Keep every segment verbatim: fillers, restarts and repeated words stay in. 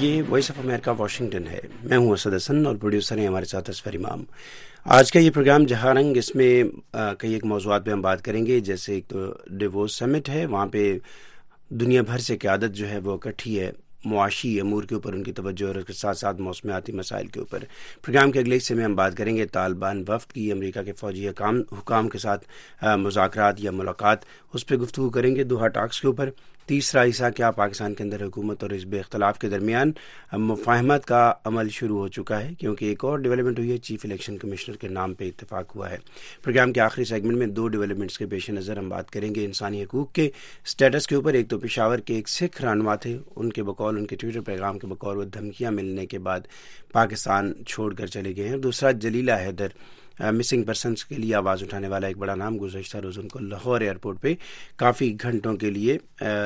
یہ voice of America Washington ہے. میں ہوں اسد حسن اور پروڈیوسر ہیں ہمارے ساتھ اصفر امام. آج کا یہ پروگرام جہاں رنگ، اس میں کئی ایک موضوعات پہ ہم بات کریں گے. جیسے ایک تو ڈیووس سمٹ ہے، وہاں پہ دنیا بھر سے قیادت جو ہے وہ اکٹھی ہے. معاشی امور کے اوپر ان کی توجہ اور اس کے ساتھ ساتھ موسمیاتی مسائل کے اوپر. پروگرام کے اگلے حصے میں ہم بات کریں گے طالبان وفد کی امریکہ کے فوجی حکام حکام کے ساتھ مذاکرات یا ملاقات، اس پہ گفتگو کریں گے دوحہ ٹاکس کے اوپر. تیسرا حصہ، کیا پاکستان کے اندر حکومت اور حزب اختلاف کے درمیان مفاہمت کا عمل شروع ہو چکا ہے، کیونکہ ایک اور ڈیولپمنٹ ہوئی ہے، چیف الیکشن کمشنر کے نام پہ اتفاق ہوا ہے. پروگرام کے آخری سیگمنٹ میں دو ڈیولپمنٹس کے پیش نظر ہم بات کریں گے انسانی حقوق کے سٹیٹس کے اوپر. ایک تو پشاور کے ایک سکھ رہنما تھے، ان کے بقول ان کے ٹویٹر پیغام کے بقول وہ دھمکیاں ملنے کے بعد پاکستان چھوڑ کر چلے گئے ہیں. دوسرا جلیلہ حیدر، مسنگ پرسنس کے لیے آواز اٹھانے والا ایک بڑا نام، گزشتہ روز ان کو لاہور ایئرپورٹ پہ کافی گھنٹوں کے لیے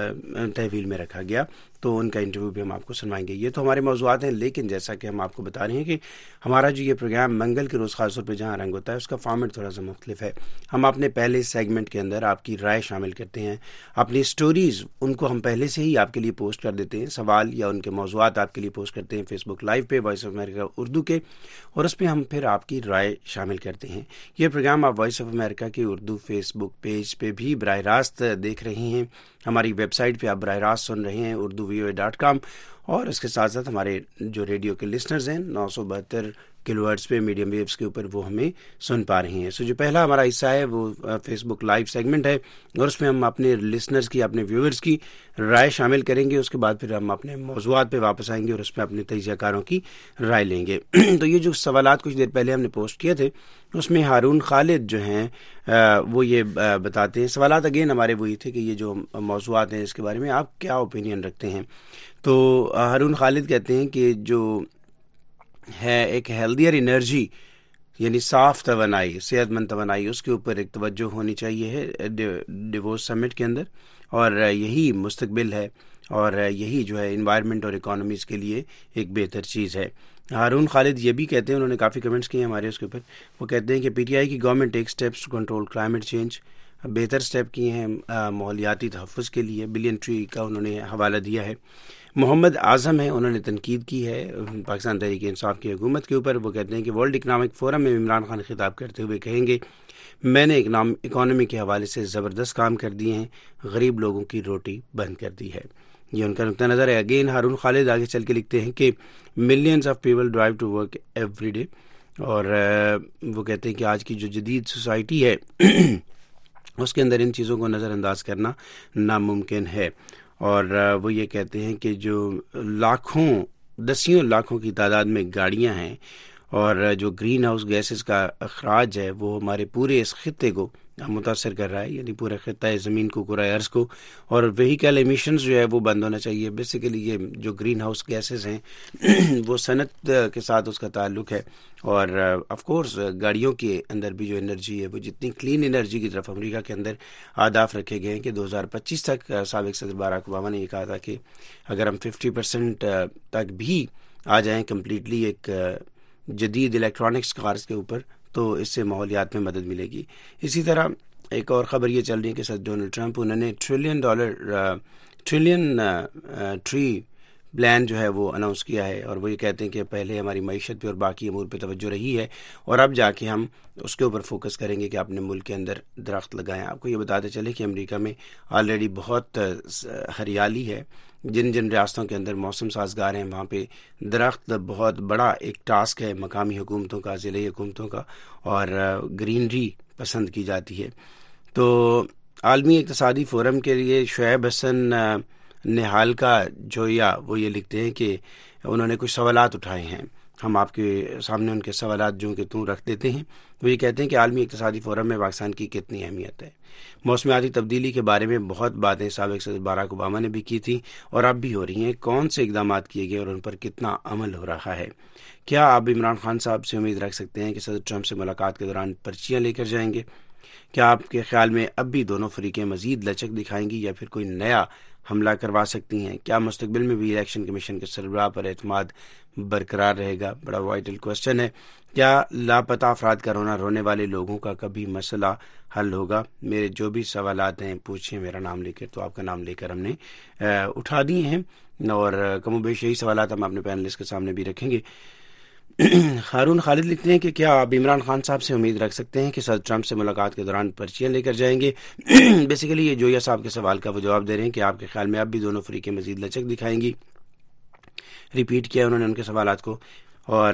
تحویل میں رکھا گیا، تو ان کا انٹرویو بھی ہم آپ کو سنوائیں گے. یہ تو ہمارے موضوعات ہیں، لیکن جیسا کہ ہم آپ کو بتا رہے ہیں کہ ہمارا جو یہ پروگرام منگل کے روز خاص طور پہ جہاں رنگ ہوتا ہے، اس کا فارمیٹ تھوڑا سا مختلف ہے. ہم اپنے پہلے سیگمنٹ کے اندر آپ کی رائے شامل کرتے ہیں، اپنی سٹوریز ان کو ہم پہلے سے ہی آپ کے لیے پوسٹ کر دیتے ہیں، سوال یا ان کے موضوعات آپ کے لیے پوسٹ کرتے ہیں فیس بک لائیو پہ وائس آف امریکہ اردو کے، اور اس پہ ہم پھر آپ کی رائے شامل کرتے ہیں. یہ پروگرام آپ وائس آف امریکہ کے اردو فیس بک پیج پہ بھی براہ راست دیکھ رہے ہیں، ہماری ویب سائٹ پہ آپ براہ راست سن رہے ہیں Urdu V O A dot کام، اور اس کے ساتھ ساتھ ہمارے جو ریڈیو کے لسنرز ہیں نو سو بہتر کلو ہرٹز پہ میڈیم ویوز کے اوپر وہ ہمیں سن پا رہے ہیں. سو جو پہلا ہمارا حصہ ہے وہ فیس بک لائیو سیگمنٹ ہے، اور اس میں ہم اپنے لسنرز کی، اپنے ویورز کی رائے شامل کریں گے. اس کے بعد پھر ہم اپنے موضوعات پہ واپس آئیں گے اور اس میں اپنے تجزیہ کاروں کی رائے لیں گے. تو یہ جو سوالات کچھ دیر پہلے ہم نے پوسٹ کیے تھے، اس میں ہارون خالد جو ہیں وہ یہ بتاتے ہیں، سوالات اگین ہمارے وہی تھے کہ یہ جو موضوعات ہیں اس کے بارے میں آپ کیا اوپینین رکھتے ہیں. تو ہارون خالد کہتے ہیں کہ جو ہے ایک ہیلدیئر انرجی، یعنی صاف توانائی، صحت مند توانائی، اس کے اوپر ایک توجہ ہونی چاہیے ہے ڈیووس سمٹ کے اندر، اور یہی مستقبل ہے، اور یہی جو ہے انوائرمنٹ اور اکانومیز کے لیے ایک بہتر چیز ہے. ہارون خالد یہ بھی کہتے ہیں، انہوں نے کافی کمنٹس کیے ہیں ہمارے اس کے اوپر، وہ کہتے ہیں کہ پی ٹی آئی کی government take steps to control climate change, بہتر اسٹیپ کیے ہیں ماحولیاتی تحفظ کے لیے، بلین ٹری کا انہوں نے حوالہ دیا ہے. محمد اعظم ہیں، انہوں نے تنقید کی ہے پاکستان تحریک انصاف کی حکومت کے اوپر. وہ کہتے ہیں کہ ورلڈ اکنامک فورم میں عمران خان خطاب کرتے ہوئے کہیں گے، میں نے اکانومی کے حوالے سے زبردست کام کر دیے ہیں، غریب لوگوں کی روٹی بند کر دی ہے. یہ ان کا نقطہ نظر ہے. اگین ہارون خالد آگے چل کے لکھتے ہیں کہ millions of people drive to work every day, اور وہ کہتے ہیں کہ آج کی جو جدید سوسائٹی ہے اس کے اندر ان چیزوں کو نظر انداز کرنا ناممکن ہے. اور وہ یہ کہتے ہیں کہ جو لاکھوں دسیوں لاکھوں کی تعداد میں گاڑیاں ہیں، اور جو گرین ہاؤس گیسز کا اخراج ہے وہ ہمارے پورے اس خطے کو متاثر کر رہا ہے، یعنی پورے خطہ زمین کو، کرۂ ارض کو، اور وہیکل ایمیشنز جو ہے وہ بند ہونا چاہیے. بیسیکلی یہ جو گرین ہاؤس گیسز ہیں وہ صنعت کے ساتھ اس کا تعلق ہے، اور آف کورس گاڑیوں کے اندر بھی جو انرجی ہے وہ جتنی کلین انرجی کی طرف امریکہ کے اندر اہداف رکھے گئے ہیں کہ دو ہزار پچیس تک سابق صدر باراک اوباما نے یہ کہا تھا کہ اگر ہم ففٹی پرسینٹ تک بھی آ جائیں کمپلیٹلی ایک جدید الیکٹرانکس کارز کے اوپر، تو اس سے ماحولیات میں مدد ملے گی. اسی طرح ایک اور خبر یہ چل رہی ہے کہ صدر ڈونلڈ ٹرمپ انہوں نے trillion dollar trillion tree plan جو ہے وہ اناؤنس کیا ہے، اور وہ یہ کہتے ہیں کہ پہلے ہماری معیشت پہ اور باقی امور پہ توجہ رہی ہے، اور اب جا کے ہم اس کے اوپر فوکس کریں گے کہ اپنے ملک کے اندر درخت لگائیں. آپ کو یہ بتاتے چلے کہ امریکہ میں آلریڈی بہت ہریالی ہے. جن جن ریاستوں کے اندر موسم سازگار ہیں وہاں پہ درخت بہت بڑا ایک ٹاسک ہے مقامی حکومتوں کا، ضلعی حکومتوں کا، اور گرینری پسند کی جاتی ہے. تو عالمی اقتصادی فورم کے لیے شعیب حسن نہال کا جویا وہ یہ لکھتے ہیں کہ انہوں نے کچھ سوالات اٹھائے ہیں، ہم آپ کے سامنے ان کے سوالات جو کہ توں رکھ دیتے ہیں. وہ یہ کہتے ہیں کہ عالمی اقتصادی فورم میں پاکستان کی کتنی اہمیت ہے. موسمیاتی تبدیلی کے بارے میں بہت باتیں سابق صدر باراک اوباما نے بھی کی تھی اور اب بھی ہو رہی ہیں. کون سے اقدامات کیے گئے اور ان پر کتنا عمل ہو رہا ہے؟ کیا آپ عمران خان صاحب سے امید رکھ سکتے ہیں کہ صدر ٹرمپ سے ملاقات کے دوران پرچیاں لے کر جائیں گے؟ کیا آپ کے خیال میں اب بھی دونوں فریقیں مزید لچک دکھائیں گی یا پھر کوئی نیا حملہ کروا سکتی ہیں؟ کیا مستقبل میں بھی الیکشن کمیشن کے سربراہ پر اعتماد برقرار رہے گا؟ بڑا وائٹل کوشچن ہے. کیا لاپتہ افراد کا رونا رونے والے لوگوں کا کبھی مسئلہ حل ہوگا؟ میرے جو بھی سوالات ہیں پوچھیں میرا نام لے کر، تو آپ کا نام لے کر ہم نے اٹھا دیے ہیں. اور کم و بیش یہی سوالات ہم اپنے پینلسٹ کے سامنے بھی رکھیں گے۔ ہارون خالد لکھتے ہیں کہ کیا آپ عمران خان صاحب سے امید رکھ سکتے ہیں کہ صدر ٹرمپ سے ملاقات کے دوران پرچیاں لے کر جائیں گے؟ بیسیکلی یہ جویا صاحب کے سوال کا وہ جواب دے رہے ہیں کہ آپ کے خیال میں اب بھی دونوں فریقیں مزید لچک دکھائیں گی۔ ریپیٹ کیا انہوں نے ان کے سوالات کو، اور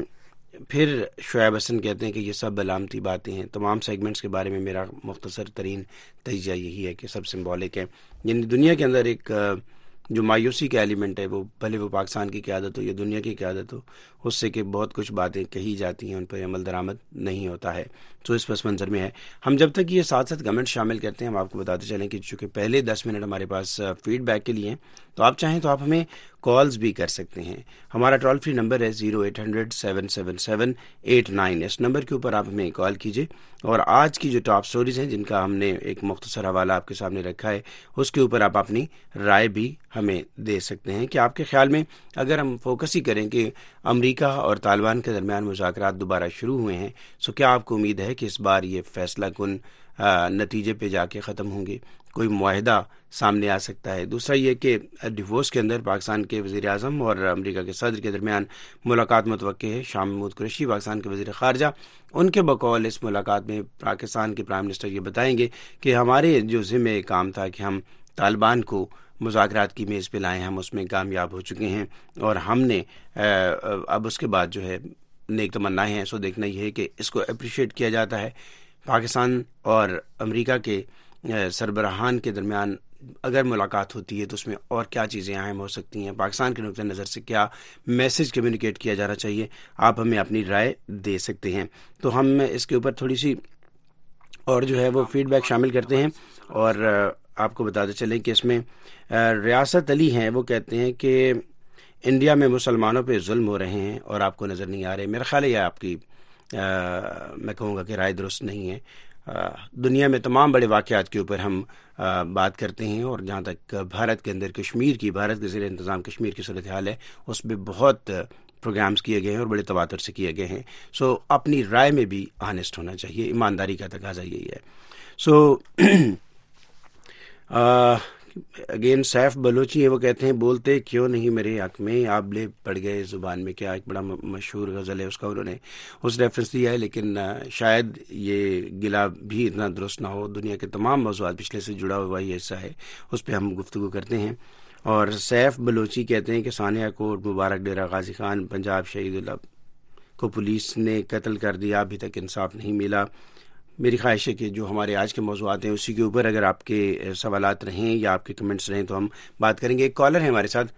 پھر شعیب حسن کہتے ہیں کہ یہ سب علامتی باتیں ہیں، تمام سیگمنٹس کے بارے میں میرا مختصر ترین تجزیہ یہی ہے کہ سب سمبولک ہے، یعنی دنیا کے اندر ایک جو مایوسی کا ایلیمنٹ ہے، وہ بھلے وہ پاکستان کی قیادت ہو یا دنیا کی قیادت ہو، اس سے کہ بہت کچھ باتیں کہی جاتی ہیں، ان پر عمل درآمد نہیں ہوتا ہے، تو اس پس منظر میں ہے۔ ہم جب تک یہ ساتھ ساتھ کمنٹ شامل کرتے ہیں، ہم آپ کو بتاتے چلیں کہ چونکہ پہلے دس منٹ ہمارے پاس فیڈ بیک کے لیے ہیں، تو آپ چاہیں تو آپ ہمیں کالز بھی کر سکتے ہیں۔ ہمارا ٹول فری نمبر ہے zero eight hundred seven seven seven eight nine, اس نمبر کے اوپر آپ ہمیں کال کیجیے، اور آج کی جو ٹاپ سٹوریز ہیں جن کا ہم نے ایک مختصر حوالہ آپ کے سامنے رکھا ہے، اس کے اوپر آپ اپنی رائے بھی ہمیں دے سکتے ہیں کہ آپ کے خیال میں اگر ہم فوکس ہی کریں کہ امریکہ اور طالبان کے درمیان مذاکرات دوبارہ شروع ہوئے ہیں، سو کیا آپ کو امید ہے کہ اس بار یہ فیصلہ کن نتیجے پہ جا کے ختم ہوں گے، کوئی معاہدہ سامنے آ سکتا ہے؟ دوسرا یہ کہ ڈیوورس کے اندر پاکستان کے وزیر اعظم اور امریکہ کے صدر کے درمیان ملاقات متوقع ہے۔ شاہ محمود قریشی پاکستان کے وزیر خارجہ، ان کے بقول اس ملاقات میں پاکستان کے پرائم منسٹر یہ بتائیں گے کہ ہمارے جو ذمہ کام تھا کہ ہم طالبان کو مذاکرات کی میز پہ لائیں، ہم اس میں کامیاب ہو چکے ہیں، اور ہم نے اب اس کے بعد جو ہے نیک تمنائیں ہیں، سو دیکھنا یہ ہے کہ اس کو اپریشیٹ کیا جاتا ہے۔ پاکستان اور امریکہ کے سربراہان کے درمیان اگر ملاقات ہوتی ہے تو اس میں اور کیا چیزیں اہم ہو سکتی ہیں، پاکستان کے نقطہ نظر سے کیا میسج کمیونیکیٹ کیا جانا چاہیے، آپ ہمیں اپنی رائے دے سکتے ہیں۔ تو ہم اس کے اوپر تھوڑی سی اور جو ہے وہ فیڈ بیک شامل کرتے ہیں، اور آپ کو بتاتے چلیں کہ اس میں ریاست علی ہیں، وہ کہتے ہیں کہ انڈیا میں مسلمانوں پہ ظلم ہو رہے ہیں اور آپ کو نظر نہیں آ رہے۔ میرا خیال ہے یہ آپ کی میں کہوں گا کہ رائے درست نہیں ہے۔ دنیا میں تمام بڑے واقعات کے اوپر ہم بات کرتے ہیں، اور جہاں تک بھارت کے اندر کشمیر کی، بھارت کے زیر انتظام کشمیر کی صورتحال ہے، اس میں بہت پروگرامز کیے گئے ہیں اور بڑے تواتر سے کیے گئے ہیں۔ سو اپنی رائے میں بھی آنیسٹ ہونا چاہیے، ایمانداری کا تقاضا یہی ہے۔ سو اگین سیف بلوچی ہیں، وہ کہتے ہیں بولتے کیوں نہیں میرے حق میں، آپ لے پڑ گئے زبان میں، کیا ایک بڑا مشہور غزل ہے، اس کا انہوں نے اس ریفرنس دیا ہے، لیکن شاید یہ گلا بھی اتنا درست نہ ہو۔ دنیا کے تمام موضوعات پچھلے سے جڑا ہوا یہ حصہ ہے، اس پہ ہم گفتگو کرتے ہیں۔ اور سیف بلوچی کہتے ہیں کہ ثانیہ کوٹ مبارک ڈیرہ غازی خان پنجاب شہید اللہ کو پولیس نے قتل کر دیا، ابھی تک انصاف نہیں ملا۔ میری خواہش ہے کہ جو ہمارے آج کے موضوعات ہیں اسی کے اوپر اگر آپ کے سوالات رہیں یا آپ کے کمنٹس رہیں تو ہم بات کریں گے۔ ایک کالر ہے ہمارے ساتھ،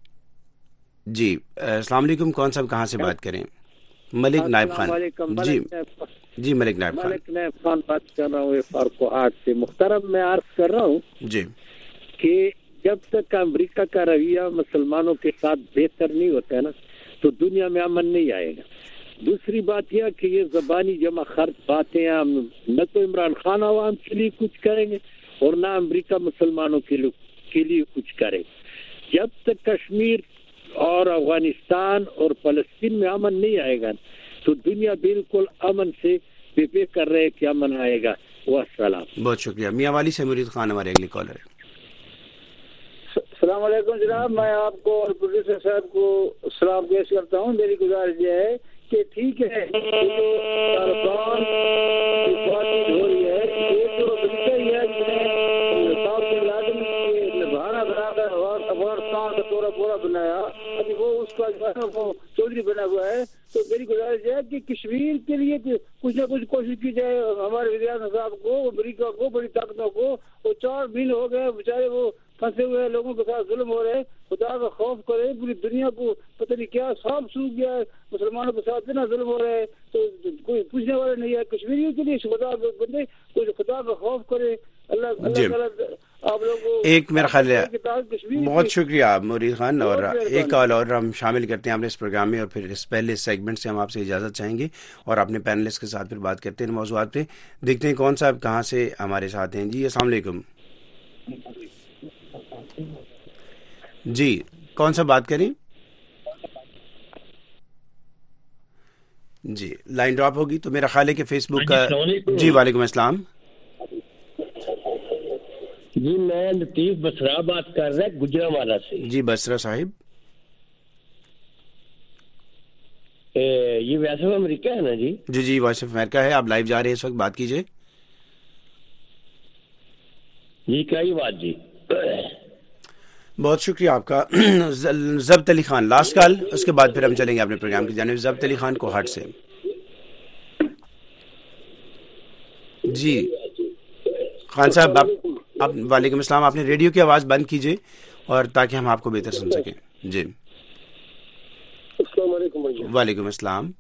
جی السلام علیکم، کون صاحب کہاں سے بات کریں؟ ملک نائب خان، جی جی ملک نائب خان ملک نائب خان بات کر رہا ہوں فارکوہاٹ سے۔ محترم میں عرض کر رہا ہوں جی کہ جب تک امریکہ کا رویہ مسلمانوں کے ساتھ بہتر نہیں ہوتا ہے نا تو دنیا میں امن نہیں آئے گا۔ دوسری بات یہ کہ یہ زبانی جمع خرچ باتیں ہم نہ تو عمران خان عوام کے لیے کچھ کریں گے اور نہ امریکہ مسلمانوں کے لیے کچھ کرے۔ جب تک کشمیر اور افغانستان اور فلسطین میں امن نہیں آئے گا تو دنیا بالکل امن سے بے بے کر رہے کہ امن آئے گا۔ والسلام۔ بہت شکریہ۔ میاں والی سے مرید خان ہمارے اگلے کالر ہے۔ السلام علیکم جناب، میں آپ کو اور پروڈیوسر صاحب کو سلام پیش کرتا ہوں۔ میری گزارش یہ ہے کہ ٹھیک ہے طالبان کی بات ہو رہی ہے، یہ تو طریقہ ہی ہے جنہیں ساؤتھ بن لادن کے بہانا بنا کر افغانستان کا پورا پورا بنایا، ابھی وہ اس کا جو ہے وہ چودھری بنا ہوا ہے۔ تو میری گزارش ہے کہ کشمیر کے لیے کچھ نہ کچھ کوشش کی جائے۔ ہمارے وزیر اعظم صاحب کو، امریکہ کو، بڑی طاقتوں کو، وہ چار مہینے ہو گئے بیچارے وہ پھنسے ہوئے لوگوں کے ساتھ ظلم ہو رہے، خدا کا خوف کرے، پوری دنیا کو پتہ نہیں کیا سانپ سوکھ گیا ہے، مسلمانوں کے ساتھ اتنا ظلم ہو رہا ہے تو کوئی پوچھنے والا نہیں ہے۔ کشمیریوں کے لیے خدا بندے کوئی خدا کا خوف کرے۔ اللہ اللہ تعالیٰ آپ لوگوں کو ایک میرا خیال ہے، بہت شکریہ مرید خان، اور ایک کال اور ہم شامل کرتے ہیں آپ نے اس پروگرام میں، اور پھر اس پہلے سیگمنٹ سے ہم آپ سے اجازت چاہیں گے اور اپنے پینلسٹ کے ساتھ پھر بات کرتے ہیں موضوعات پہ۔ دیکھتے ہیں کون صاحب کہاں سے ہمارے ساتھ ہیں۔ جی السلام علیکم، جی کون سا بات کریں؟ جی لائن ڈراپ ہوگی تو میرا خیال ہے کہ فیس بک کا، جی وعلیکم السلام، جی میں لطیف بسرا بات کر رہا ہے گجرانوالہ سے. جی بسرا صاحب. یہ وائس آف امریکہ ہے نا جی؟ جی جی وائس آف امریکہ ہے. آپ لائیو جا رہے ہیں اس وقت, بات کیجیے. جی کیا ہی بات جی. بہت شکریہ آپ کا. ضبط علی خان لاسٹ کال, اس کے بعد پھر ہم چلیں گے اپنے پروگرام کی جانب. ضبط علی خان کو ہٹ سے. جی خان صاحب آپ, وعلیکم السلام. آپ نے ریڈیو کی آواز بند کیجیے اور تاکہ ہم آپ کو بہتر سن سکیں. جی السلام علیکم. وعلیکم السلام.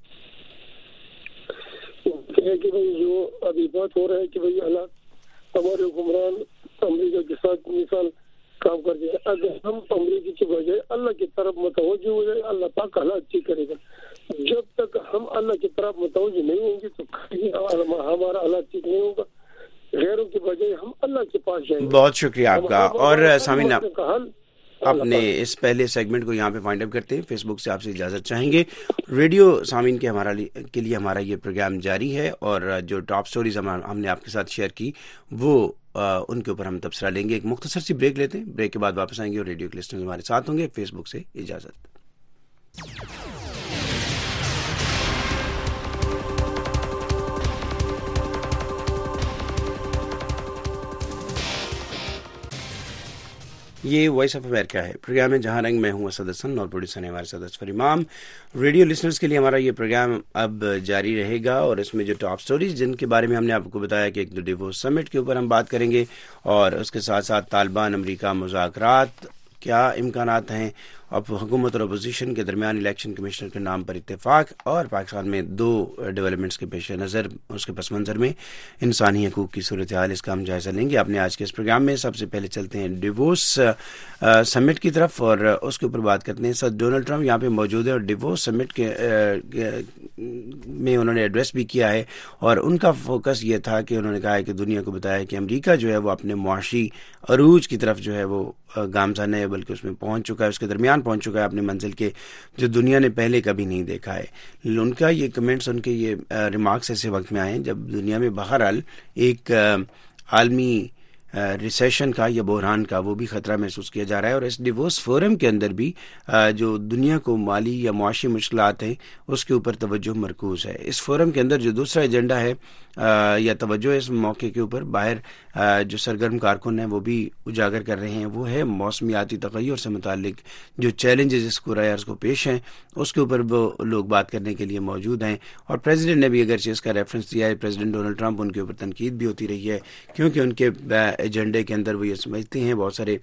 کہ بھائی جو ابھی بات ہو رہا ہے کہ بھائی حالات ہمارے حکمران امریکہ کے ساتھ مثال کام کر دیا. اگر ہم امریکہ کی بجائے اللہ کی طرف متوجہ ہو جائے, اللہ پاک حالات ٹھیک کرے گا. جب تک ہم اللہ کی طرف متوجہ نہیں ہوں گے تو ہمارا حالات ٹھیک نہیں ہوگا. غیروں کی بجائے ہم اللہ کے پاس جائیں گے. بہت شکریہ آپ کا. اور سامعین اپنے اس پہلے سیگمنٹ کو یہاں پہ فائنڈ اپ کرتے ہیں. فیس بک سے آپ سے اجازت چاہیں گے. ریڈیو سامعین کے ہمارا کے لیے ہمارا یہ پروگرام جاری ہے, اور جو ٹاپ سٹوریز ہم نے آپ کے ساتھ شیئر کی وہ ان کے اوپر ہم تبصرہ لیں گے. ایک مختصر سی بریک لیتے ہیں, بریک کے بعد واپس آئیں گے اور ریڈیو کے لسٹنرز ہمارے ساتھ ہوں گے. فیس بک سے اجازت. یہ وائس آف امریکہ ہے, پروگرام ہے جہاں رنگ. میں ہوں اسد حسن اور پروڈیوسر ہیں ہمارے ساتھ اظفر امام. ریڈیو لسنرز کے لیے ہمارا یہ پروگرام اب جاری رہے گا, اور اس میں جو ٹاپ سٹوریز جن کے بارے میں ہم نے آپ کو بتایا کہ ایک تو ڈیووس سمٹ کے اوپر ہم بات کریں گے, اور اس کے ساتھ ساتھ طالبان امریکہ مذاکرات کیا امکانات ہیں, اب حکومت اور اپوزیشن کے درمیان الیکشن کمشنر کے نام پر اتفاق, اور پاکستان میں دو ڈیولپمنٹس کے پیش نظر اس کے پس منظر میں انسانی حقوق کی صورتحال, اس کا ہم جائزہ لیں گے اپنے آج کے اس پروگرام میں. سب سے پہلے چلتے ہیں ڈیووس سمٹ کی طرف, اور اس کے اوپر بات کرتے ہیں. سر ڈونلڈ ٹرمپ یہاں پہ موجود ہے, اور ڈیووس سمٹ کے میں انہوں نے ایڈریس بھی کیا ہے, اور ان کا فوکس یہ تھا کہ انہوں نے کہا ہے کہ دنیا کو بتایا کہ امریکہ جو ہے وہ اپنے معاشی عروج کی طرف جو ہے وہ گامزن ہے, بلکہ اس میں پہنچ چکا ہے, اس کے درمیان پہنچ چکا ہے اپنی منزل کے, جو دنیا نے پہلے کبھی نہیں دیکھا ہے. ان کا یہ کمنٹس, ان کے یہ ریمارکس ایسے وقت میں آئے ہیں جب دنیا میں بہرحال ایک عالمی ریسیشن کا یا بحران کا وہ بھی خطرہ محسوس کیا جا رہا ہے. اور اس ڈیووس فورم کے اندر بھی جو دنیا کو مالی یا معاشی مشکلات ہیں اس کے اوپر توجہ مرکوز ہے. اس فورم کے اندر جو دوسرا ایجنڈا ہے یا توجہ اس موقع کے اوپر باہر جو سرگرم کارکن ہیں وہ بھی اجاگر کر رہے ہیں, وہ ہے موسمیاتی تغیر سے متعلق جو چیلنجز اس کو رائرز کو پیش ہیں, اس کے اوپر وہ لوگ بات کرنے کے لیے موجود ہیں. اور پریزیڈنٹ نے بھی اگرچہ اس کا ریفرنس دیا ہے, پریزیڈنٹ ڈونلڈ ٹرمپ, ان کے اوپر تنقید بھی ہوتی رہی ہے کیونکہ ان کے ایجنڈے کے اندر وہ یہ سمجھتے ہیں بہت سارے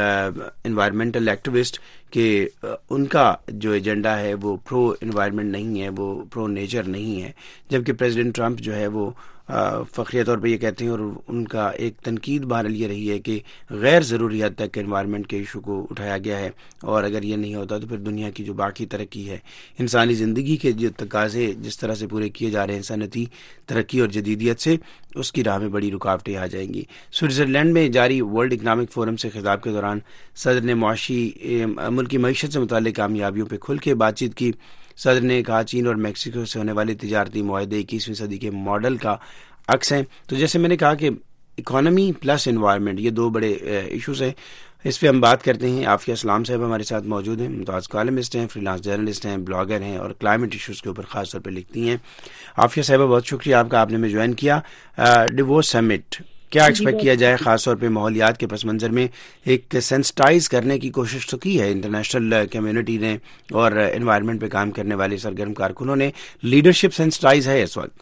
انوائرمنٹل ایکٹیوسٹ کہ ان کا جو ایجنڈا ہے وہ پرو انوائرمنٹ نہیں ہے, وہ پرو نیچر نہیں ہے, جبکہ پریزیڈنٹ ٹرمپ جو ہے وہ فخریہ طور پہ یہ کہتے ہیں, اور ان کا ایک تنقید بہرحال یہ رہی ہے کہ غیر ضروری حد تک انوائرمنٹ کے ایشو کو اٹھایا گیا ہے, اور اگر یہ نہیں ہوتا تو پھر دنیا کی جو باقی ترقی ہے, انسانی زندگی کے جو تقاضے جس طرح سے پورے کیے جا رہے ہیں صنعتی ترقی اور جدیدیت سے, اس کی راہ میں بڑی رکاوٹیں آ جائیں گی. سوئٹزرلینڈ میں جاری ورلڈ اکنامک فورم سے خطاب کے دوران صدر نے معاشی ملکی معیشت سے متعلق کامیابیوں پہ کھل کے بات چیت کی. صدر نے کہا چین اور میکسیکو سے ہونے والے تجارتی معاہدے اکیسویں صدی کے ماڈل کا عکس ہیں. تو جیسے میں نے کہا کہ اکانومی پلس انوائرمنٹ یہ دو بڑے ایشوز ہیں, اس پہ ہم بات کرتے ہیں. عافیہ اسلام صاحب ہمارے ساتھ موجود ہیں, ممتاز کالمسٹ ہیں, فری لانس جرنلسٹ ہیں, بلاگر ہیں, اور کلائمیٹ ایشوز کے اوپر خاص طور پہ لکھتی ہیں. عافیہ صاحبہ بہت شکریہ آپ کا, آپ نے میں جوائن کیا. ڈیووس سمٹ کیا ایکسپیکٹ کیا جائے, خاص طور پہ ماحولیات کے پس منظر میں ایک سینسٹائز کرنے کی کوشش تو کی ہے انٹرنیشنل کمیونٹی نے, اور انوائرمنٹ پہ کام کرنے والے سرگرم کارکنوں نے, لیڈرشپ سینسٹائز ہے اس وقت؟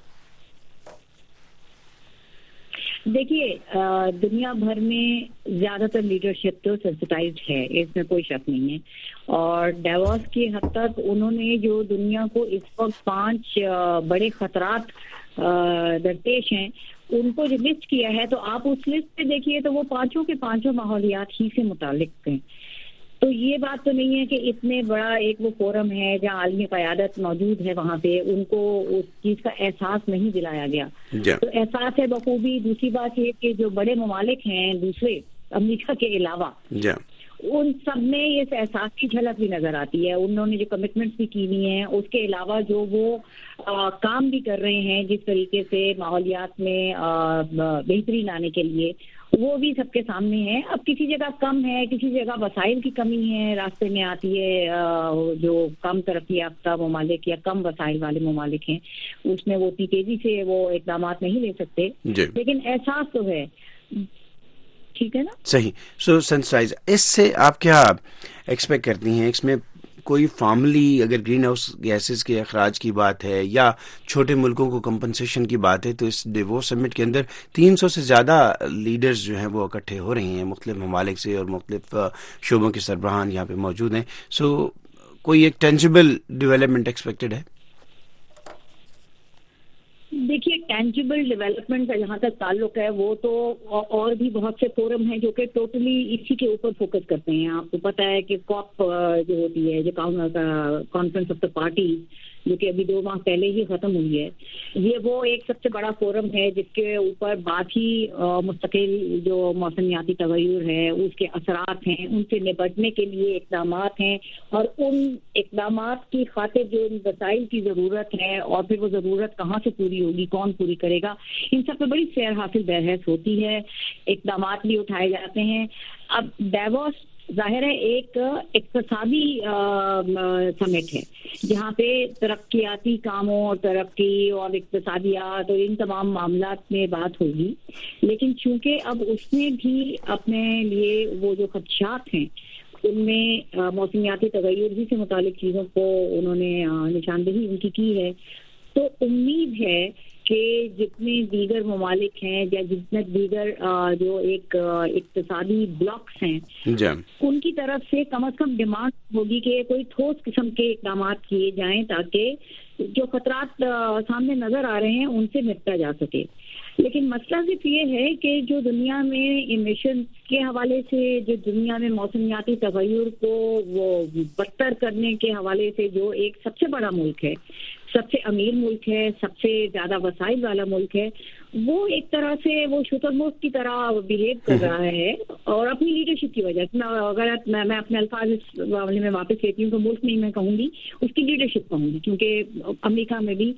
دیکھیے دنیا بھر میں زیادہ تر لیڈرشپ تو سینسٹائزڈ ہے, اس میں کوئی شک نہیں ہے, اور ڈیووس کی حد تک انہوں نے جو دنیا کو اس وقت پانچ بڑے خطرات درپیش ہیں ان کو جو لسٹ کیا ہے, تو آپ اس لسٹ پہ دیکھیے تو وہ پانچوں کے پانچوں ماحولیات ہی سے متعلق ہیں. تو یہ بات تو نہیں ہے کہ اتنے بڑا ایک وہ فورم ہے جہاں عالمی قیادت موجود ہے, وہاں پہ ان کو اس چیز کا احساس نہیں دلایا گیا. yeah. تو احساس ہے بخوبی. دوسری بات یہ کہ جو بڑے ممالک ہیں دوسرے امریکہ کے علاوہ, yeah. ان سب میں یہ احساس کی جھلک بھی نظر آتی ہے. انہوں نے جو کمٹمنٹس بھی کی ہوئی ہیں, اس کے علاوہ جو وہ آ, کام بھی کر رہے ہیں جس طریقے سے ماحولیات میں آ, بہتری لانے کے لیے, وہ بھی سب کے سامنے ہے. اب کسی جگہ کم ہے, کسی جگہ وسائل کی کمی ہے, راستے میں آتی ہے جو کم ترقی یافتہ ممالک یا کم وسائل والے ممالک ہیں, اس میں وہ اتنی تیزی سے وہ اقدامات نہیں لے سکتے, لیکن احساس تو ہے. ٹھیک ہے نا, صحیح. سو سینسٹائز, اس سے آپ کیا ایکسپیکٹ کرتی ہیں؟ اس میں کوئی فارملی اگر گرین ہاؤس گیسز کے اخراج کی بات ہے یا چھوٹے ملکوں کو کمپنسیشن کی بات ہے, تو اس ڈیووس سمٹ کے اندر تین سو سے زیادہ لیڈرز جو ہیں وہ اکٹھے ہو رہے ہیں مختلف ممالک سے, اور مختلف شعبوں کے سربراہان یہاں پہ موجود ہیں. سو کوئی ایک ٹینجیبل ڈیولپمنٹ ایکسپیکٹڈ ہے؟ دیکھیے, ٹینجیبل ڈیولپمنٹ کا جہاں تک تعلق ہے, وہ تو اور بھی بہت سے فورم ہیں جو کہ ٹوٹلی اسی کے اوپر فوکس کرتے ہیں. آپ کو پتہ ہے کہ کاپ جو ہوتی ہے, جو کانفرنس آف دا پارٹی, جو کہ ابھی دو ماہ پہلے ہی ختم ہوئی ہے, یہ وہ ایک سب سے بڑا فورم ہے جس کے اوپر بات ہی مستقل جو موسمیاتی تغیر ہے اس کے اثرات ہیں, ان سے نپٹنے کے لیے اقدامات ہیں, اور ان اقدامات کی خاطر جو ان وسائل کی ضرورت ہے, اور پھر وہ ضرورت کہاں سے پوری ہوگی, کون پوری کرے گا, ان سب پہ بڑی سیر حاصل بحث ہوتی ہے. اقدامات بھی اٹھائے جاتے ہیں. اب ڈیووس ظاہر ہے ایک اقتصادی سمٹ ہے جہاں پہ ترقیاتی کاموں اور ترقی اور اقتصادیات اور ان تمام معاملات میں بات ہوگی, لیکن چونکہ اب اس نے بھی اپنے لیے وہ جو خدشات ہیں ان میں موسمیاتی تغیر بھی سے متعلق چیزوں کو انہوں نے نشاندہی ان کی کی ہے, تو امید ہے کہ جتنے دیگر ممالک ہیں یا جتنے دیگر جو ایک اقتصادی بلاکس ہیں ان کی طرف سے کم از کم ڈیمانڈ ہوگی کہ کوئی ٹھوس قسم کے اقدامات کیے جائیں تاکہ جو خطرات سامنے نظر آ رہے ہیں ان سے نپٹا جا سکے. لیکن مسئلہ صرف یہ ہے کہ جو دنیا میں ایمیشن کے حوالے سے, جو دنیا میں موسمیاتی تغیر کو وہ بدتر کرنے کے حوالے سے جو ایک سب سے بڑا ملک ہے, سب سے امیر ملک ہے, سب سے زیادہ وسائل والا ملک ہے, وہ ایک طرح سے وہ شتر مرغ کی طرح بہیو کر رہا ہے, اور اپنی لیڈرشپ کی وجہ سے. اگر میں اپنے الفاظ اس معاملے میں واپس لیتی ہوں تو ملک نہیں میں کہوں گی, اس کی لیڈرشپ کہوں گی, کیونکہ امریکہ میں بھی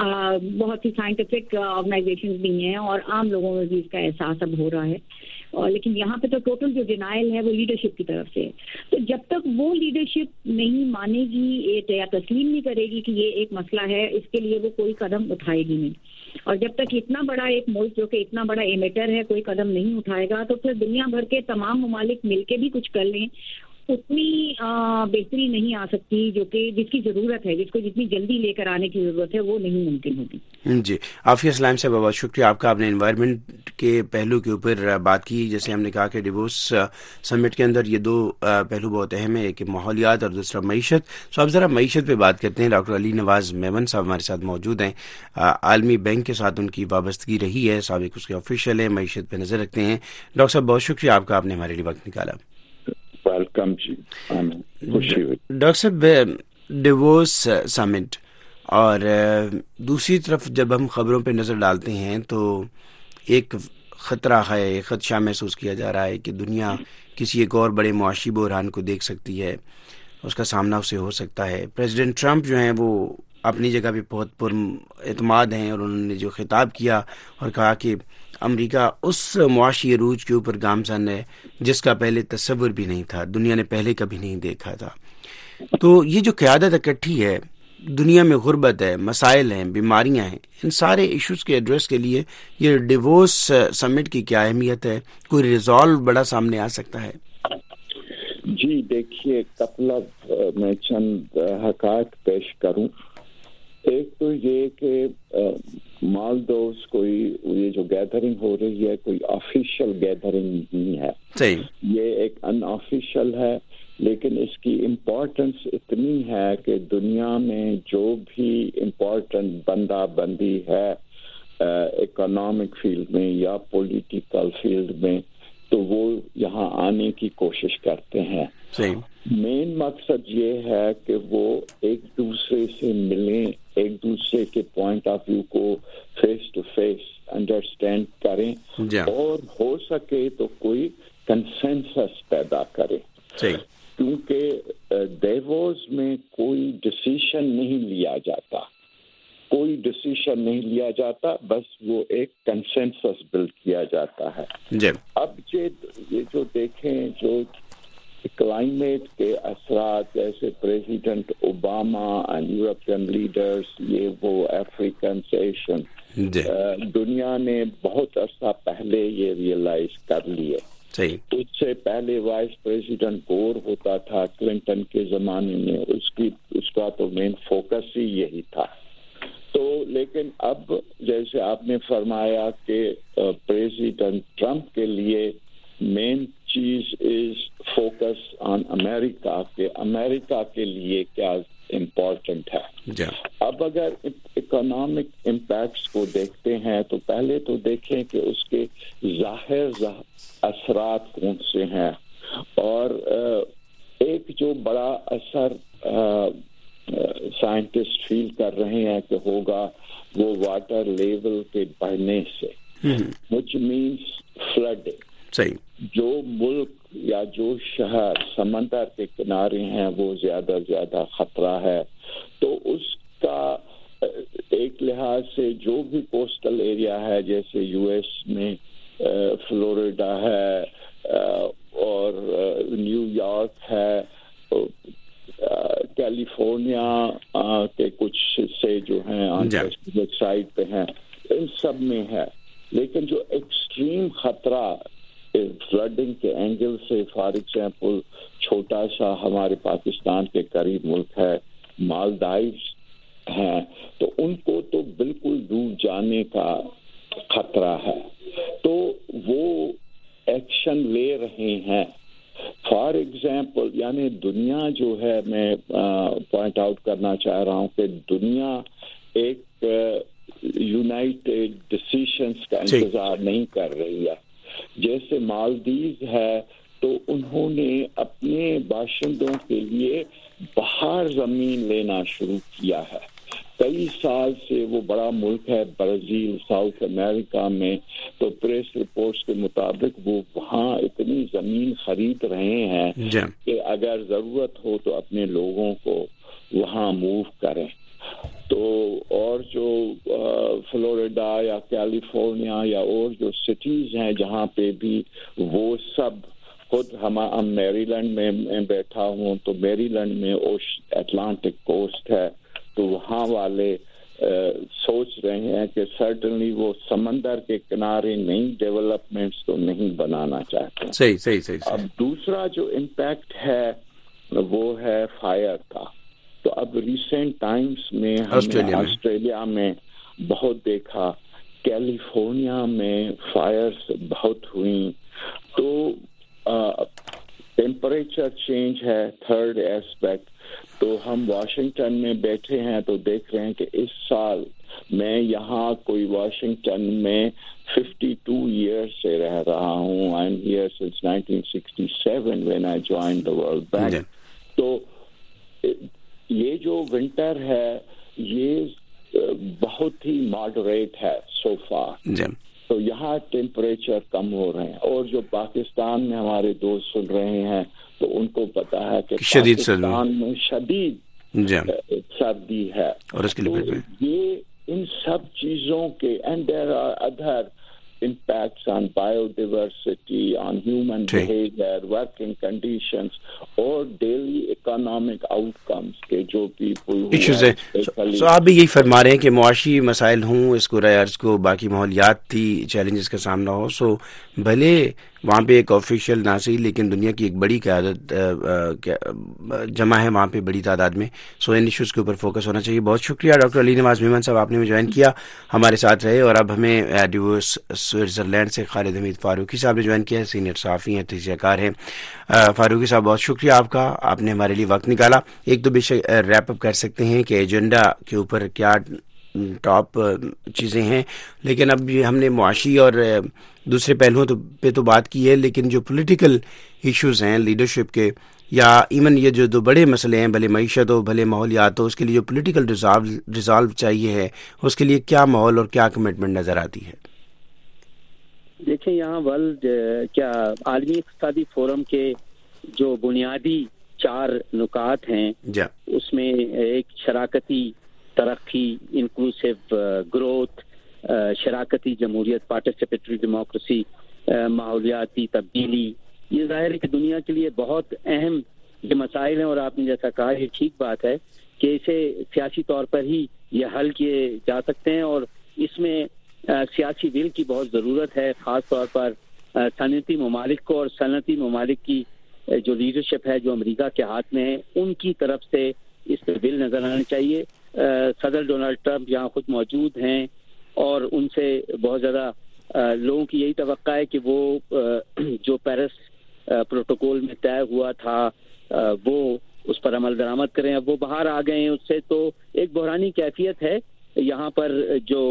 بہت سی سائنٹیفک آرگنائزیشن بھی ہیں اور عام لوگوں میں بھی اس کا احساس اب ہو رہا ہے. اور لیکن یہاں پہ تو ٹوٹل جو ڈینائل ہے وہ لیڈرشپ کی طرف سے. تو جب تک وہ لیڈرشپ نہیں مانے گی یا تسلیم نہیں کرے گی کہ یہ ایک مسئلہ ہے, اس کے لیے وہ کوئی قدم اٹھائے گی نہیں. اور جب تک اتنا بڑا ایک ملک جو کہ اتنا بڑا ایمیٹر ہے کوئی قدم نہیں اٹھائے گا, تو پھر دنیا بھر کے تمام ممالک مل کے بھی کچھ کر لیں, اتنی بہتری نہیں آ سکتی جو کہ جس کی ضرورت ہے, جس کو جتنی جلدی لے کر آنے کی ضرورت ہے, وہ نہیں ممکن ہوگی. جی, عافیہ اسلام صاحب بہت شکریہ آپ کا. آپ نے انوائرمنٹ کے پہلو کے اوپر بات کی. جیسے ہم نے کہا کہ ڈیووس سمٹ کے اندر یہ دو پہلو بہت اہم ہے, ایک ماحولیات اور دوسرا معیشت. سو اب ذرا معیشت پہ بات کرتے ہیں. ڈاکٹر علی نواز میمن صاحب ہمارے ساتھ موجود ہیں. عالمی بینک کے ساتھ ان کی وابستگی رہی ہے, سابق اس کے آفیشیل ہیں, معیشت پہ نظر رکھتے ہیں. ڈاکٹر صاحب بہت شکریہ آپ کا, آپ نے ہمارے لیے وقت نکالا. ویلکم جی. ڈاکٹر صاحب, ڈیووس سمٹ اور دوسری طرف جب ہم خبروں پہ نظر ڈالتے ہیں تو ایک خطرہ ہے, ایک خدشہ محسوس کیا جا رہا ہے کہ دنیا کسی ایک اور بڑے معاشی بحران کو دیکھ سکتی ہے, اس کا سامنا اسے ہو سکتا ہے. پریزیڈنٹ ٹرمپ جو ہیں وہ اپنی جگہ پہ بہت پر اعتماد ہیں, اور انہوں نے جو خطاب کیا اور کہا کہ امریکہ اس معاشی عروج کے اوپر گامزن ہے جس کا پہلے تصور بھی نہیں تھا, دنیا نے پہلے کبھی نہیں دیکھا تھا. تو یہ جو قیادت اکٹھی ہے, دنیا میں غربت ہے, مسائل ہیں, بیماریاں ہیں, ان سارے ایشوز کے ایڈریس کے لیے یہ ڈیووس سمٹ کی کیا اہمیت ہے؟ کوئی ریزالو بڑا سامنے آ سکتا ہے؟ جی دیکھیے, کپل آف میں چند حقائق پیش کروں. ایک تو یہ کہ مالدوز کوئی یہ جو گیدرنگ ہو رہی ہے کوئی آفیشیل گیدرنگ نہیں ہے, صحیح, یہ ایک ان آفیشیل ہے, لیکن اس کی امپورٹنس اتنی ہے کہ دنیا میں جو بھی امپورٹنٹ بندہ بندی ہے اکنامک فیلڈ میں یا پولیٹیکل فیلڈ میں, تو وہ یہاں آنے کی کوشش کرتے ہیں. صحیح. مین مقصد یہ ہے کہ وہ ایک دوسرے سے ملیں, ایک دوسرے کے پوائنٹ آف ویو کو فیس ٹو فیس انڈرسٹینڈ کریں, اور ہو سکے تو کوئی کنسنسس پیدا کریں. صحیح. کیونکہ ڈیووس میں کوئی ڈیسیشن نہیں لیا جاتا, کوئی ڈسیشن نہیں لیا جاتا، بس وہ ایک کنسنسس بلڈ کیا جاتا ہے. جی اب یہ جو دیکھیں جو کلائمیٹ کے اثرات، جیسے president Obama and European leaders, یہ وہ افریقن ایشین، دنیا نے بہت عرصہ پہلے یہ ریئلائز کر لیے. صحیح. اس سے پہلے وائس پریزیڈنٹ گور ہوتا تھا کلنٹن کے زمانے میں، اس کی اس کا تو مین فوکس ہی یہی تھا. تو لیکن اب جیسے آپ نے فرمایا کہ پریزیڈنٹ ٹرمپ کے لیے مین چیز از فوکس آن امریکہ، کہ امریکہ کے لیے کیا امپورٹنٹ ہے. اب اگر اکنامک امپیکٹس کو دیکھتے ہیں تو پہلے تو دیکھیں کہ اس کے ظاہر اثرات کون سے ہیں، اور ایک جو بڑا اثر سائنٹسٹ فیل کر رہے ہیں کہ ہوگا وہ واٹر لیول کے بڑھنے سے، which means flooding. صحیح. جو ملک یا جو شہر سمندر کے کنارے ہیں وہ زیادہ زیادہ خطرہ ہے. تو اس کا ایک لحاظ سے جو بھی کوسٹل ایریا ہے، جیسے یو ایس میں فلوریڈا ہے اور نیو یارک ہے، کیلیفورنیا کے کچھ حصے جو ہیں آن پیسفک سائڈ پہ ہیں، ان سب میں ہے. لیکن جو ایکسٹریم خطرہ فلڈنگ کے اینگل سے، فار ایگزامپل چھوٹا سا ہمارے پاکستان کے قریب ملک ہے مالدیوز ہیں، تو ان کو تو بالکل ڈوب جانے کا خطرہ ہے. تو وہ ایکشن لے رہے ہیں. فار ایگزامپل یعنی دنیا جو ہے، میں پوائنٹ آؤٹ کرنا چاہ رہا ہوں کہ دنیا ایک یونائٹیڈ ڈیسیشنز کا انتظار نہیں کر رہی ہے. جیسے مالدیز ہے تو انہوں نے اپنے باشندوں کے لیے باہر زمین لینا شروع کیا ہے. کئی سال سے وہ بڑا ملک ہے برازیل، ساؤتھ امریکہ میں، تو پریس رپورٹس کے مطابق وہ وہاں اتنی زمین خرید رہے ہیں کہ اگر ضرورت ہو تو اپنے لوگوں کو وہاں موو کریں. تو اور جو فلوریڈا یا کیلیفورنیا یا اور جو سٹیز ہیں جہاں پہ بھی وہ سب، خود ہم میری لینڈ میں بیٹھا ہوں تو میری لینڈ میں اٹلانٹک کوسٹ ہے، تو وہاں والے سوچ رہے ہیں کہ سرٹنلی وہ سمندر کے کنارے نئی ڈیولپمنٹس تو نہیں بنانا چاہتے. صحیح صحیح صحیح. اب دوسرا جو امپیکٹ ہے وہ ہے فائر کا. تو اب ریسنٹ ٹائمز میں ہم نے آسٹریلیا میں بہت دیکھا، کیلیفورنیا میں فائرز بہت ہوئیں. تو ٹیمپریچر چینج ہے تھرڈ ایسپیکٹ. تو ہم واشنگٹن میں بیٹھے ہیں تو دیکھ رہے ہیں کہ اس سال میں یہاں کوئی واشنگٹن میں ففٹی ٹو ایئرس سے رہ رہا ہوں. I am here since nineteen sixty seven when I joined the World Bank. تو یہ جو ونٹر ہے یہ بہت ہی ماڈریٹ ہے سو فار. تو یہاں ٹیمپریچر کم ہو رہے ہیں. اور جو پاکستان میں ہمارے دوست سن رہے ہیں تو ان کو پتا ہے کہ پاکستان میں شدید سردی ہے. اور اس کے لیے یہ ان سب چیزوں کے and there are other impacts on biodiversity, on human behavior, working conditions, اور daily economic outcomes کے جو people issues ہیں. سو آپ بھی یہی فرما رہے ہیں کہ معاشی مسائل ہوں، اس کو رائرز کو باقی ماحولیاتی چیلنجز کا سامنا ہو، سو بھلے وہاں پہ ایک آفیشیل نہ صحیح لیکن دنیا کی ایک بڑی قیادت جمع ہے وہاں پہ بڑی تعداد میں، سو ان ایشوز کے اوپر فوکس ہونا چاہیے. بہت شکریہ ڈاکٹر علی نواز میمن صاحب، آپ نے جوائن کیا، ہمارے ساتھ رہے. اور اب ہمیں ڈیووس سوئٹزرلینڈ سے خالد حمید فاروقی صاحب نے جوائن کیا، سینئر صحافی ہیں، تجزیہ کار ہیں. فاروقی صاحب بہت شکریہ آپ کا، آپ نے ہمارے لیے وقت نکالا. ایک تو بے شک ریپ اپ کر سکتے ہیں کہ ایجنڈا کے اوپر کیا ٹاپ چیزیں ہیں، لیکن اب ہم نے معاشی اور دوسرے پہلوؤں تو پہ تو بات کی ہے، لیکن جو پولیٹیکل ایشوز ہیں لیڈرشپ کے یا ایون یہ جو دو بڑے مسئلے ہیں، بھلے معیشت ہو بھلے ماحولیات ہو، اس کے لیے جو پولیٹیکل ریزالو چاہیے ہے، اس کے لیے کیا ماحول اور کیا کمٹمنٹ نظر آتی ہے؟ دیکھیں یہاں ورلڈ کیا عالمی اقتصادی فورم کے جو بنیادی چار نکات ہیں جا. اس میں ایک شراکتی ترقی، انکلوسیو گروتھ، شراکتی جمہوریت، پارٹیسپیٹری ڈیموکریسی، ماحولیاتی تبدیلی، یہ ظاہر ہے کہ دنیا کے لیے بہت اہم یہ مسائل ہیں. اور آپ نے جیسا کہا یہ ٹھیک بات ہے کہ اسے سیاسی طور پر ہی یہ حل کیے جا سکتے ہیں، اور اس میں سیاسی ول کی بہت ضرورت ہے، خاص طور پر صنعتی ممالک کو. اور صنعتی ممالک کی جو لیڈرشپ ہے جو امریکہ کے ہاتھ میں ہے، ان کی طرف سے اس پہ بل نظر آنا چاہیے. صدر ڈونلڈ ٹرمپ یہاں خود موجود ہیں اور ان سے بہت زیادہ لوگوں کی یہی توقع ہے کہ وہ جو پیرس پروٹوکول میں طے ہوا تھا وہ اس پر عمل درآمد کریں. اب وہ باہر آ گئے ہیں اس سے، تو ایک بحرانی کیفیت ہے یہاں پر. جو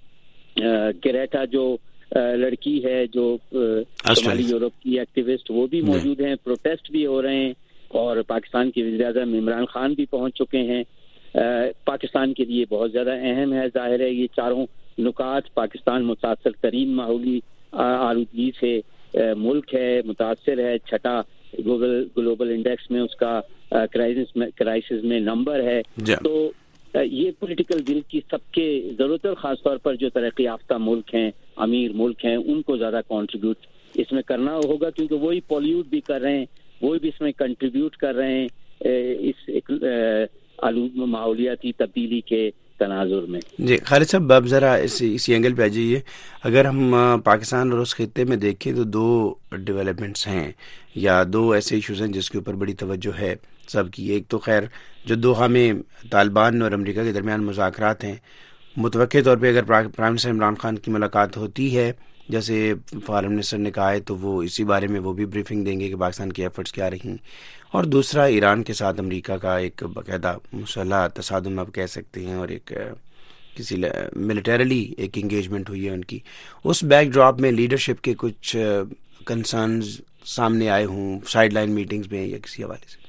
گریٹا جو لڑکی ہے جو شمالی یورپ کی ایکٹیوسٹ، وہ بھی موجود ہیں، پروٹیسٹ بھی ہو رہے ہیں، اور پاکستان کے وزیر اعظم عمران خان بھی پہنچ چکے ہیں. پاکستان کے لیے بہت زیادہ اہم ہے. ظاہر ہے یہ چاروں نکات، پاکستان متاثر ترین ماحولی آلودگی سے ملک ہے، متاثر ہے، چھٹا گلوبل گلوبل انڈیکس میں اس کا کرائسس میں کرائسس میں نمبر ہے. تو یہ پولیٹیکل ول کی سب کے ضرورت ہے، اور خاص طور پر جو ترقی یافتہ ملک ہیں، امیر ملک ہیں، ان کو زیادہ کنٹریبیوٹ اس میں کرنا ہوگا، کیونکہ وہی پولیوٹ بھی کر رہے ہیں، وہی بھی اس میں کنٹریبیوٹ کر رہے ہیں اس آلود ماحولیاتی تبدیلی کے تناظر میں. جی خالد صاحب، آپ ذرا اس اسی اینگل پہ آ جائیے. اگر ہم پاکستان اور اس خطے میں دیکھیں تو دو ڈیولپمنٹس ہیں یا دو ایسے ایشوز ہیں جس کے اوپر بڑی توجہ ہے سب کی. ایک تو خیر جو دوحہ میں طالبان اور امریکہ کے درمیان مذاکرات ہیں، متوقع طور پہ اگر پرائم منسٹر عمران خان کی ملاقات ہوتی ہے جیسے فارن منسٹر نے کہا ہے، تو وہ اسی بارے میں وہ بھی بریفنگ دیں گے کہ پاکستان کی ایفرٹس کیا رہیں. اور دوسرا ایران کے ساتھ امریکہ کا ایک باقاعدہ مسلح تصادم آپ کہہ سکتے ہیں، اور ایک کسی ملٹریلی ایک انگیجمنٹ ہوئی ہے ان کی. اس بیک ڈراپ میں لیڈرشپ کے کچھ کنسرنز سامنے آئے ہوں سائیڈ لائن میٹنگز میں یا کسی حوالے سے؟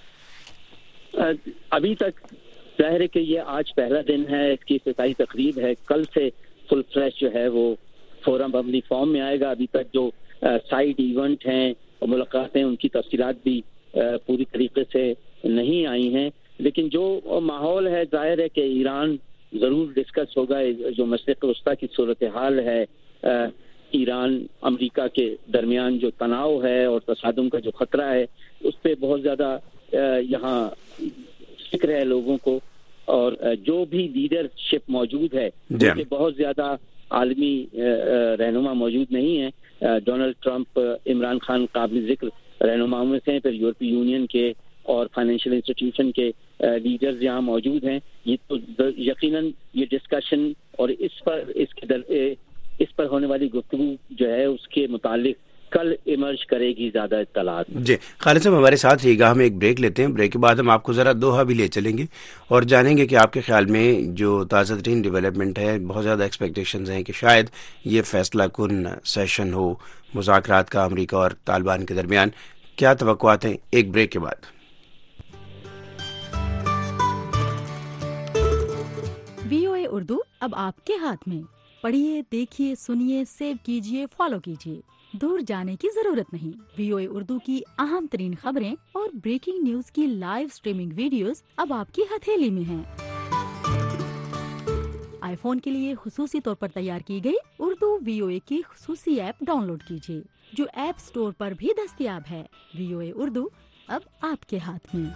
ابھی تک ظاہر ہے کہ یہ آج پہلا دن ہے، اس کی افتتاحی تقریب ہے، کل سے فل فلیش جو ہے وہ فورم عملی فارم میں آئے گا. ابھی تک جو سائیڈ ایونٹ ہیں اور ملاقاتیں، ان کی تفصیلات بھی پوری طریقے سے نہیں آئی ہیں، لیکن جو ماحول ہے ظاہر ہے کہ ایران ضرور ڈسکس ہوگا. جو مشرق وسطیٰ کی صورتحال ہے، ایران امریکہ کے درمیان جو تناؤ ہے اور تصادم کا جو خطرہ ہے، اس پہ بہت زیادہ یہاں فکر ہے لوگوں کو. اور جو بھی لیڈرشپ موجود ہے ان کے بہت زیادہ عالمی رہنما موجود نہیں ہیں. ڈونلڈ ٹرمپ، عمران خان قابل ذکر رہنماؤں میں سے ہیں، پھر یورپی یونین کے اور فائنینشیل انسٹیٹیوشن کے لیڈرز یہاں موجود ہیں. یہ تو یقیناً یہ ڈسکشن اور اس پر اس کے در اس پر ہونے والی گفتگو جو ہے اس کے متعلق کل ایمرج کرے گی زیادہ اطلاعات. جی خالد صاحب ہمارے ساتھ رہیے گا. ہم ایک بریک لیتے ہیں، بریک کے بعد ہم آپ کو ذرا دوحہ بھی لے چلیں گے اور جانیں گے کہ آپ کے خیال میں جو تازہ ترین ڈیولپمنٹ ہے، بہت زیادہ ایکسپیکٹیشنز ہیں کہ شاید یہ فیصلہ کن سیشن ہو مذاکرات کا امریکہ اور طالبان کے درمیان. کیا توقعات ہیں؟ ایک بریک کے بعد. وی او اے اردو اب آپ کے ہاتھ میں. پڑھیے، دیکھیے، سنیے، سیو کیجیے، فالو کیجیے. دور جانے کی ضرورت نہیں. وی او اے اردو کی اہم ترین خبریں اور بریکنگ نیوز کی لائیو سٹریمنگ ویڈیوز اب آپ کی ہتھیلی میں ہیں. آئی فون کے لیے خصوصی طور پر تیار کی گئی اردو وی او اے کی خصوصی ایپ ڈاؤن لوڈ کیجیے، جو ایپ سٹور پر بھی دستیاب ہے. وی او اے اردو اب آپ کے ہاتھ میں.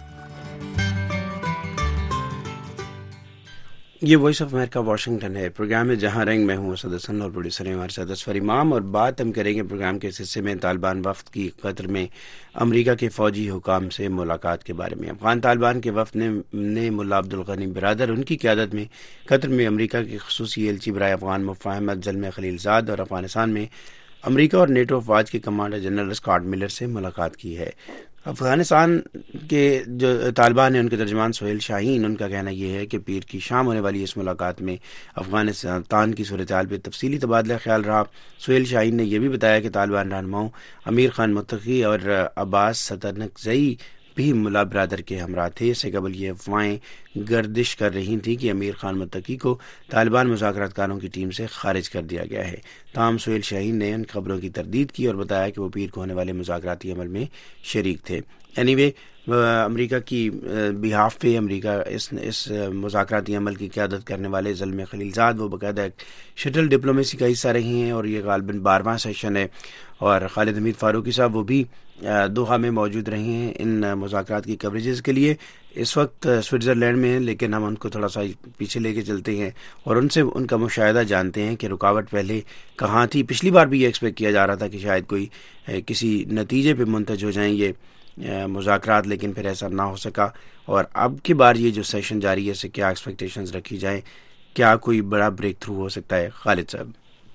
یہ وائس آف امریکہ واشنگٹن ہے. پروگرام ہے جہاں رنگ. میں ہوں اسد حسن اور پروڈیوسر ہیں ہمارے ساتھ اصفر امام، اور بات ہم کریں گے پروگرام کے اس حصے میں طالبان وفد کی قطر میں امریکہ کے فوجی حکام سے ملاقات کے بارے میں. افغان طالبان کے وفد نے, نے ملا عبدالغنی برادر ان کی قیادت میں قطر میں امریکہ کے خصوصی ایلچی برائے افغان مفاہمت زلمے خلیل زاد اور افغانستان میں امریکہ اور نیٹو افواج کے کمانڈر جنرل اسکاٹ ملر سے ملاقات کی ہے. افغانستان کے جو طالبان ہیں ان کے ترجمان سہیل شاہین، ان کا کہنا یہ ہے کہ پیر کی شام ہونے والی اس ملاقات میں افغانستان کی صورتحال پہ تفصیلی تبادلہ خیال رہا. سہیل شاہین نے یہ بھی بتایا کہ طالبان رہنماؤں امیر خان متقی اور عباس سترنکزئی بھی ملا برادر کے ہمراہ تھے. اس سے قبل یہ افواہیں گردش کر رہی تھیں کہ امیر خان متقی کو طالبان مذاکرات کاروں کی ٹیم سے خارج کر دیا گیا ہے۔ تاہم سہیل شاہین نے ان خبروں کی تردید کی اور بتایا کہ وہ پیر کو ہونے والے مذاکراتی عمل میں شریک تھے۔ اینی وے امریکہ کی بہاف پہ امریکہ اس اس مذاکراتی عمل کی قیادت کرنے والے زلمے خلیل زاد وہ باقاعدہ ایک شٹل ڈپلومیسی کا حصہ رہی ہیں اور یہ غالباً بارہواں سیشن ہے، اور خالد حمید فاروقی صاحب وہ بھی دوحہ میں موجود رہے ہیں ان مذاکرات کی کوریجز کے لیے۔ اس وقت سوئٹزرلینڈ میں ہیں، لیکن ہم ان کو تھوڑا سا پیچھے لے کے چلتے ہیں اور ان سے ان کا مشاہدہ جانتے ہیں کہ رکاوٹ پہلے کہاں تھی۔ پچھلی بار بھی یہ ایکسپیکٹ کیا جا رہا تھا کہ شاید کوئی کسی نتیجے پہ منتج ہو جائیں یہ مذاکرات، لیکن پھر ایسا نہ ہو سکا، اور اب کی بار یہ جو سیشن جاری ہے اس سے کیا ایکسپیکٹیشنز رکھی جائیں، کیا کوئی بڑا بریک تھرو ہو سکتا ہے؟ خالد صاحب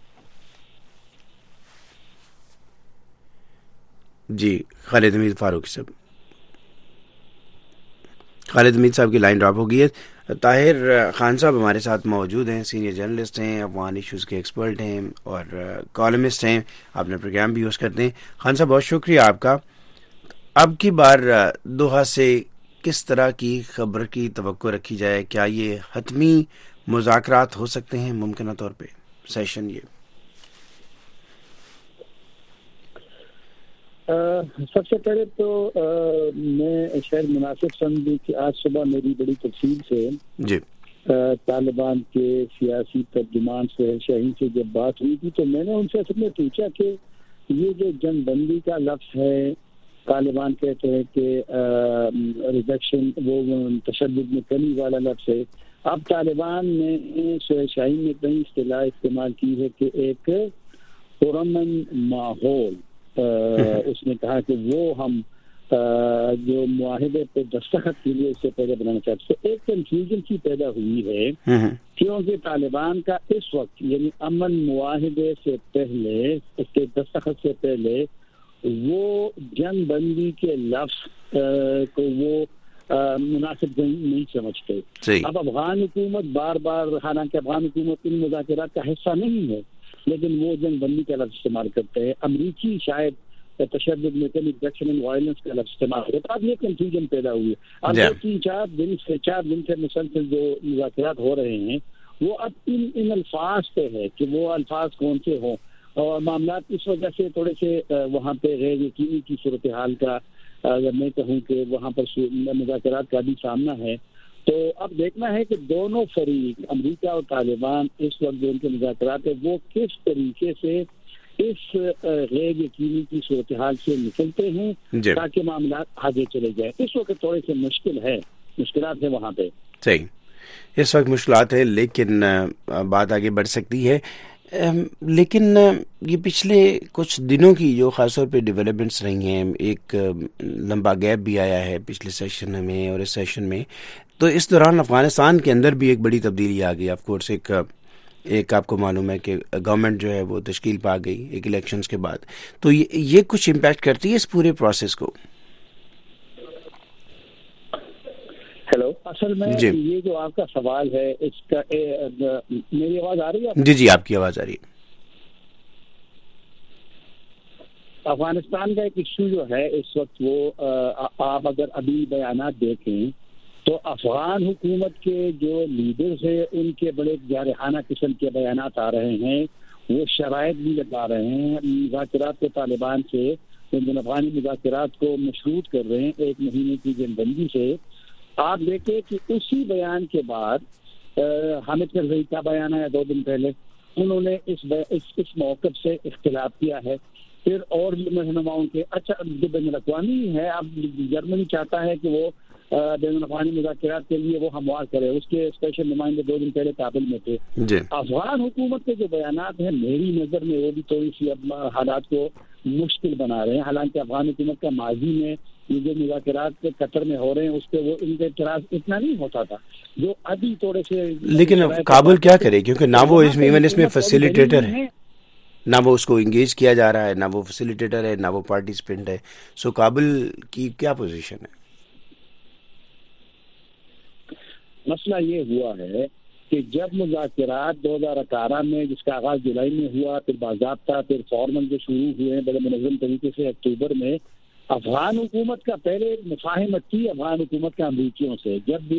جی، خالد حمید فاروقی صاحب خالد حمید صاحب کی لائن ڈراپ ہو گئی ہے۔ طاہر خان صاحب ہمارے ساتھ موجود ہیں، سینئر جرنلسٹ ہیں، افغان ایشوز کے ایکسپرٹ ہیں اور کالمسٹ ہیں، اپنے پروگرام بھی یوز کرتے ہیں۔ خان صاحب بہت شکریہ آپ کا۔ اب کی بار دوحہ سے کس طرح کی خبر کی توقع رکھی جائے؟ کیا یہ حتمی مذاکرات ہو سکتے ہیں ممکنہ طور پہ سیشن؟ یہ سب سے پہلے تو میں شاید مناسب سمجھوں کہ آج صبح میری بڑی تفصیل سے جی طالبان کے سیاسی ترجمان سے شاہین سے جب بات ہوئی تھی تو میں نے ان سے اصل میں پوچھا کہ یہ جو جنگ بندی کا لفظ ہے، طالبان کہتے ہیں کہ ریڈکشن وہ تشدد میں کمی والا لفظ ہے، اب طالبان نے شاہین نے کئی اصطلاح استعمال کی ہے کہ ایک پرامن ماحول، اس نے کہا کہ وہ ہم جو معاہدے پہ دستخط کے لیے اس سے پہلے بنانا چاہتے ہیں۔ ایک کنفیوژن کی پیدا ہوئی ہے کیونکہ طالبان کا اس وقت یعنی امن معاہدے سے پہلے، اس کے دستخط سے پہلے وہ جنگ بندی کے لفظ کو وہ مناسب نہیں سمجھتے۔ اب افغان حکومت بار بار، حالانکہ افغان حکومت ان مذاکرات کا حصہ نہیں ہے، لیکن وہ جنگ بندی کا لفظ استعمال کرتے ہیں۔ امریکی شاید تشدد میں کمی ریڈکشن ان وائلنس کا لفظ استعمال کرتے ہیں۔ اب یہ کنفیوژن پیدا ہوئی ہے۔ اب دو تین چار دن سے چار دن سے مسلسل جو مذاکرات ہو رہے ہیں وہ اب ان ان الفاظ پہ ہے کہ وہ الفاظ کون سے ہوں، اور معاملات اس وجہ سے تھوڑے سے وہاں پہ غیر یقینی کی صورتحال کا اگر میں کہوں کہ وہاں پر مذاکرات کا بھی سامنا ہے۔ تو اب دیکھنا ہے کہ دونوں فریق امریکہ اور طالبان اس وقت جو ان کے مذاکرات ہیں وہ کس طریقے سے اس غیر یقینی کی صورتحال سے نکلتے ہیں تاکہ معاملات آگے چلے جائیں۔ اس وقت تھوڑے سے مشکل ہے، مشکلات ہیں وہاں پہ۔ صحیح، اس وقت مشکلات ہے، لیکن بات آگے بڑھ سکتی ہے۔ لیکن یہ پچھلے کچھ دنوں کی جو خاص طور پہ ڈیولپمنٹس رہی ہیں، ایک لمبا گیپ بھی آیا ہے پچھلے سیشن میں اور اس سیشن میں، تو اس دوران افغانستان کے اندر بھی ایک بڑی تبدیلی آ گئی۔ آف کورس ایک ایک آپ کو معلوم ہے کہ گورنمنٹ جو ہے وہ تشکیل پا گئی ایک الیکشنز کے بعد، تو یہ کچھ امپیکٹ کرتی ہے اس پورے پروسیس کو؟ ہیلو، اصل میں جی یہ جو آپ کا سوال ہے اس کا میری آواز آ رہی ہے؟ جی جی آپ کی آواز آ رہی ہے۔ افغانستان کا ایک ایشو جو ہے اس وقت وہ آپ اگر ابھی بیانات دیکھیں تو افغان حکومت کے جو لیڈرز ہیں ان کے بڑے جارحانہ قسم کے بیانات آ رہے ہیں، وہ شرائط بھی لگا رہے ہیں مذاکرات کے طالبان سے، افغانی مذاکرات کو مشروط کر رہے ہیں ایک مہینے کی جنگ بندی سے۔ آپ دیکھیں کہ اسی بیان کے بعد حامد کرزئی کا بیان آیا دو دن پہلے، انہوں نے اس اس موقف سے اختلاف کیا ہے۔ پھر اور رہنماؤں کے اچھا بین الاقوامی ہے، اب جرمنی چاہتا ہے کہ وہ بین الاقوامی مذاکرات کے لیے وہ ہموار کرے، اس کے اسپیشل نمائندے دو دن پہلے کابل میں تھے۔ افغان حکومت کے جو بیانات ہیں میری نظر میں وہ بھی تھوڑی سی اب حالات کو مشکل بنا رہے ہیں، حالانکہ افغان حکومت کا ماضی میں یہ جو مذاکرات قطر میں ہو رہے ہیں اس پہ وہ ان کا اعتراض اتنا نہیں ہوتا تھا جو ابھی تھوڑے سے۔ لیکن کابل کیا کرے، کیونکہ نہ وہ ایون اس میں فیسیلیٹیٹر ہے، نہ وہ اس کو انگیج کیا جا رہا ہے، نہ وہ فیسیلیٹیٹر ہے، نہ وہ پارٹیسپینٹ ہے۔ سو کابل کی کیا پوزیشن ہے؟ مسئلہ یہ ہوا ہے کہ جب مذاکرات دو ہزار اٹھارہ میں جس کا آغاز جولائی میں ہوا، پھر باضابطہ پھر فارمل جو شروع ہوئے ہیں بڑے منظم طریقے سے اکتوبر میں، افغان حکومت کا پہلے مفاہمت تھی افغان حکومت کا امریکیوں سے، جب یہ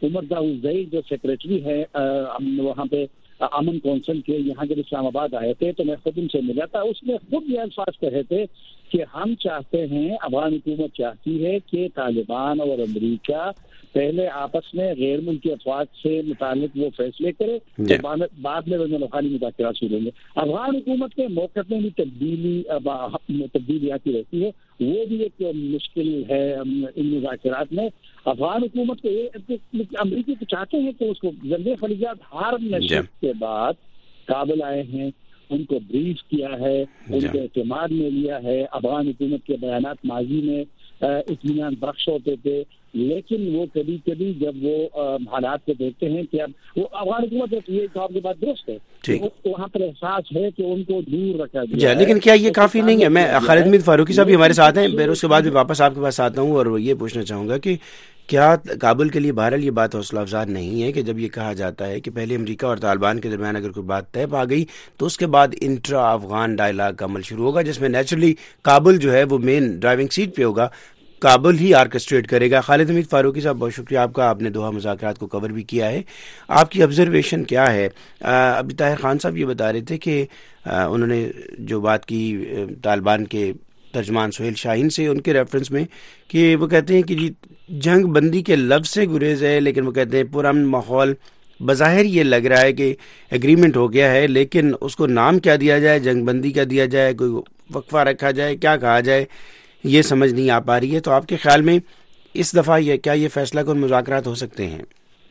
عمر داؤزئی جو سیکریٹری ہے وہاں پہ امن کونسل کے، یہاں جب اسلام آباد آئے تھے تو میں خود ان سے ملا تھا. اس نے خود یہ الفاظ کہے تھے کہ ہم چاہتے ہیں، افغان حکومت چاہتی ہے کہ طالبان اور امریکہ پہلے آپس میں غیر ملکی افواج سے متعلق وہ فیصلے کرے، بعد میں بین الاقوامی مذاکرات شروع ہوں گے. افغان حکومت کے موقف میں بھی تبدیلی تبدیلی آتی رہتی ہے، وہ بھی ایک مشکل ہے ان مذاکرات میں. افغان حکومت کو امریکی تو چاہتے ہیں کہ اس کو جنگ خلیجات ہارنے کے بعد کابل آئے ہیں، ان کو بریف کیا ہے، ان کے اعتماد میں لیا ہے. افغان حکومت کے بیانات ماضی میں اطمینان بخش ہوتے تھے، لیکن وہ کبھی کبھی جب وہ حالات کو دیکھتے ہیں کہ اب وہ افغان حکومت یہ آپ کی بات درست ہے، وہاں پر احساس ہے کہ ان کو دور رکھا گیا. لیکن کیا یہ کافی نہیں ہے؟ میں خالد میر فاروقی صاحب بھی ہمارے ساتھ ہیں، پھر اس کے بعد بھی واپس آپ کے پاس آتا ہوں اور یہ پوچھنا چاہوں گا کہ کیا کابل کے لیے بہرحال یہ بات حوصلہ افزا نہیں ہے کہ جب یہ کہا جاتا ہے کہ پہلے امریکہ اور طالبان کے درمیان اگر کوئی بات طے پا گئی تو اس کے بعد انٹرا افغان ڈائلاگ کا عمل شروع ہوگا، جس میں نیچرلی کابل جو ہے وہ مین ڈرائیونگ سیٹ پہ ہوگا، کابل ہی آرکسٹریٹ کرے گا. خالد حمید فاروقی صاحب بہت شکریہ آپ کا، آپ نے دوحہ مذاکرات کو کور بھی کیا ہے. آپ کی آبزرویشن کیا ہے؟ ابھی طاہر خان صاحب یہ بتا رہے تھے کہ انہوں نے جو بات کی طالبان کے ترجمان سہیل شاہین سے ان کے ریفرنس میں کہ وہ کہتے ہیں کہ جی جنگ بندی کے لفظ سے گریز ہے، لیکن وہ کہتے ہیں پرامن ماحول بظاہر یہ لگ رہا ہے کہ ایگریمنٹ ہو گیا ہے، لیکن اس کو نام کیا دیا جائے، جنگ بندی کیا دیا جائے، کوئی وقفہ رکھا جائے، کیا کہا جائے، یہ سمجھ نہیں آ پا رہی ہے. تو آپ کے خیال میں اس دفعہ یہ کیا یہ فیصلہ کن مذاکرات ہو سکتے ہیں؟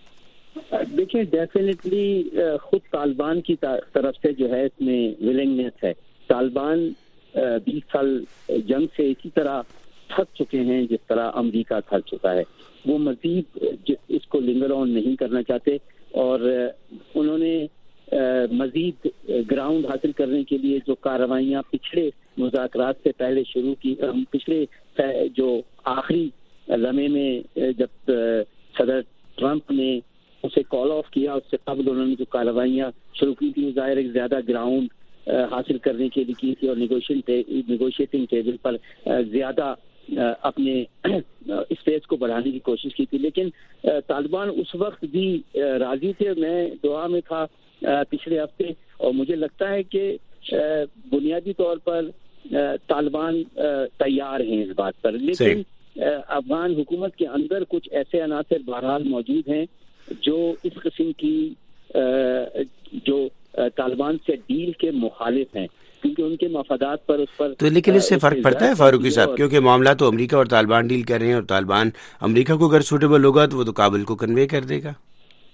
دیکھیں ڈیفینیٹلی خود طالبان کی طرف سے جو ہے اس میں ولنگنیس ہے. طالبان بیس سال جنگ سے اسی طرح تھک چکے ہیں جس طرح امریکہ تھک چکا ہے. وہ مزید اس کو لنگر آن نہیں کرنا چاہتے اور انہوں نے مزید گراؤنڈ حاصل کرنے کے لیے جو کارروائیاں پچھلے مذاکرات سے پہلے شروع کی، پچھلے جو آخری لمحے میں جب صدر ٹرمپ نے اسے کال آف کیا اس سے قبل انہوں نے جو کارروائیاں شروع کی تھی ظاہر ایک زیادہ گراؤنڈ حاصل کرنے کے لیے کی تھی اور نیگوشیٹنگ ٹیبل پر زیادہ اپنے اسپیس کو بڑھانے کی کوشش کی تھی. لیکن طالبان اس وقت بھی راضی تھے. میں دوحہ میں تھا پچھلے ہفتے اور مجھے لگتا ہے کہ بنیادی طور پر طالبان تیار ہیں اس بات پر، لیکن افغان حکومت کے اندر کچھ ایسے عناصر بہرحال موجود ہیں جو اس قسم کی جو طالبان سے ڈیل کے مخالف ہیں کیونکہ ان کے مفادات پر اس پر تو لیکن اس سے فرق پڑتا ہے فاروقی صاحب، کیونکہ معاملہ تو امریکہ اور طالبان ڈیل کر رہے ہیں اور طالبان امریکہ کو اگر سوٹیبل ہوگا تو وہ تو کابل کو کنوے کر دے گا.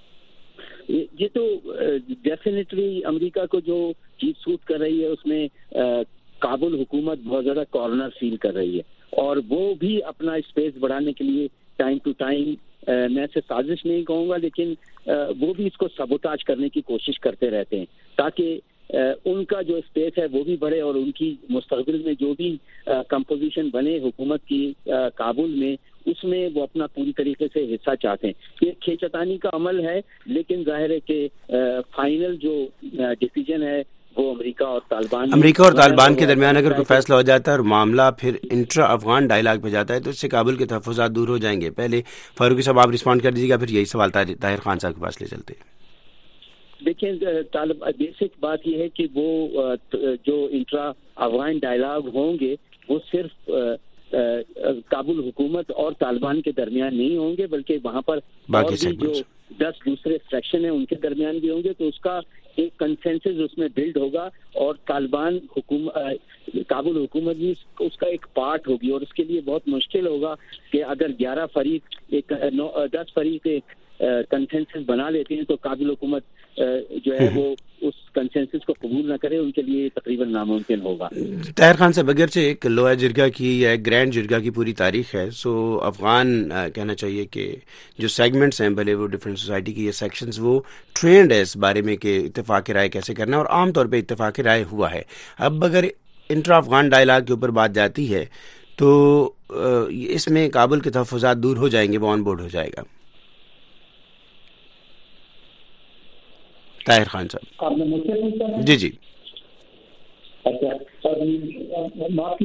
یہ تو ڈیفینیٹلی امریکہ کو جو چیز سوٹ کر رہی ہے اس میں کابل حکومت بہت زیادہ کارنر فیل کر رہی ہے اور وہ بھی اپنا اسپیس بڑھانے کے لیے ٹائم ٹو ٹائم میں اسے سازش نہیں کہوں گا لیکن وہ بھی اس کو سبوتاج کرنے کی کوشش کرتے رہتے ہیں تاکہ ان کا جو اسپیس ہے وہ بھی بڑھے اور ان کی مستقبل میں جو بھی کمپوزیشن بنے حکومت کی کابل میں اس میں وہ اپنا پوری طریقے سے حصہ چاہتے ہیں. یہ کھینچتانی کا عمل ہے لیکن ظاہر ہے کہ فائنل جو ڈیسیجن ہے وہ امریکہ اور طالبان امریکہ اور طالبان کے درمیان اگر کوئی فیصلہ ہو جاتا ہے اور معاملہ پھر انٹرا افغان ڈائلاگ پہ جاتا ہے تو اس سے کابل کے تحفظات دور ہو جائیں گے. پہلے فاروقی صاحب آپ رسپونڈ کر دیجیے گا، پھر یہی سوال طاہر خان صاحب کے پاس لے چلتے ہیں. دیکھیں طالب بیسک بات یہ ہے کہ وہ جو انٹرا افغان ڈائلاگ ہوں گے وہ صرف کابل حکومت اور طالبان کے درمیان نہیں ہوں گے بلکہ وہاں پر اور بھی جو دس دوسرے فریکشن ہیں ان کے درمیان بھی ہوں گے تو اس کا ایک کنسنسس اس میں بلڈ ہوگا اور طالبان حکومت کابل حکومت بھی اس کا ایک پارٹ ہوگی اور اس کے لیے بہت مشکل ہوگا کہ اگر گیارہ فریق ایک دس فریق ایک کنسنسس بنا لیتے ہیں تو کابل حکومت جو ہے وہ اس کنسنسس کو قبول نہ کرے ان کے لیے تقریباً ناممکن ہوگا. طاہر خان صاحب اگرچہ ایک لوہا جرگہ کی یا ایک گرینڈ جرگہ کی پوری تاریخ ہے سو افغان کہنا چاہیے کہ جو سیگمنٹس ہیں بھلے وہ ڈفرینٹ سوسائٹی کی یہ سیکشنز وہ ٹرینڈ ہے اس بارے میں کہ اتفاق رائے کیسے کرنا ہے اور عام طور پہ اتفاق رائے ہوا ہے. اب اگر انٹرا افغان ڈائلاگ کے اوپر بات جاتی ہے تو اس میں کابل کے تحفظات دور ہو جائیں گے، وہ آن بورڈ ہو جائے گا. طاہر خان صاحب جی جی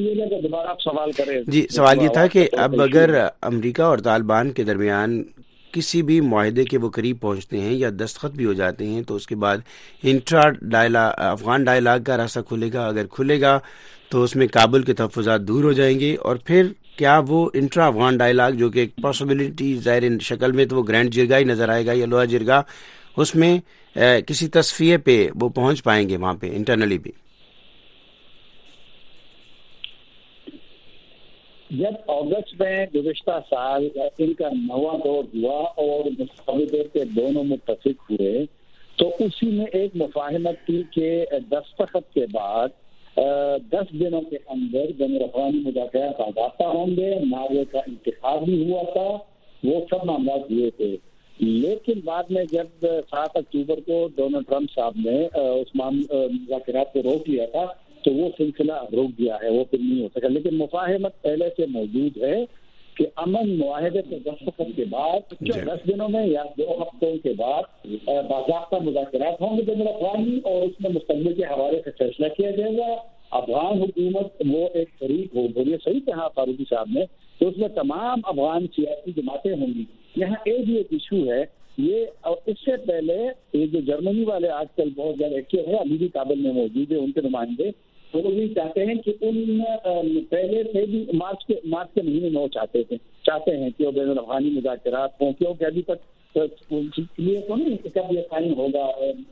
دوبارہ آپ سوال کریں. جی سوال یہ تھا کہ اب اگر امریکہ اور طالبان کے درمیان کسی بھی معاہدے کے وہ قریب پہنچتے ہیں یا دستخط بھی ہو جاتے ہیں تو اس کے بعد انٹرا ڈائلا افغان ڈائلاگ کا راستہ کھلے گا. اگر کھلے گا تو اس میں کابل کے تحفظات دور ہو جائیں گے, اور پھر کیا وہ انٹرا افغان ڈائلاگ جو کہ ایک پاسبلٹی ظاہر شکل میں تو وہ گرینڈ جرگا ہی نظر آئے گا یا لوہا جرگا, اس میں کسی تصفیے پہ وہ پہنچ پائیں گے وہاں پہ انٹرنلی بھی؟ جب اگست میں گزشتہ سال ان کا نواں دور ہوا اور مصوبے کے دونوں متفق ہوئے تو اسی میں ایک مفاہمت تھی کہ دستخط کے بعد دس دنوں کے اندر بین الاقوامی مذاکرات آغاز ہوں گے. ناروے کا انتخاب بھی ہوا تھا, وہ سب معاملات ہوئے تھے. لیکن بعد میں جب سات اکتوبر کو ڈونلڈ ٹرمپ صاحب نے اس مذاکرات کو روک لیا تھا تو وہ سلسلہ روک دیا ہے, وہ پھر نہیں ہو سکا. لیکن مفاہمت پہلے سے موجود ہے کہ امن معاہدے کے دستخط کے بعد دس دنوں میں یا دو ہفتوں کے بعد باضابطہ مذاکرات ہوں گے بین الاقوامی, اور اس میں مستقبل کے حوالے سے فیصلہ کیا جائے گا. افغان حکومت وہ ایک فریق ہو, بولیے صحیح کہا فاروقی صاحب نے, تو اس میں تمام افغان سیاسی جماعتیں ہوں گی. یہاں ایک بھی ایک ایشو ہے یہ, اور اس سے پہلے یہ جو جرمنی والے آج کل بہت زیادہ ایکٹیو ہے, ابھی بھی کابل میں موجود ہے ان کے نمائندے, وہ لوگ یہ چاہتے ہیں کہ ان پہلے سے بھی مارچ کے مارچ کے مہینے میں وہ چاہتے تھے چاہتے ہیں کہ وہ بین الاقوامی مذاکرات ہوں, کیونکہ ابھی تک کلیئر تو نہیں کہ کب یہ سائن ہوگا,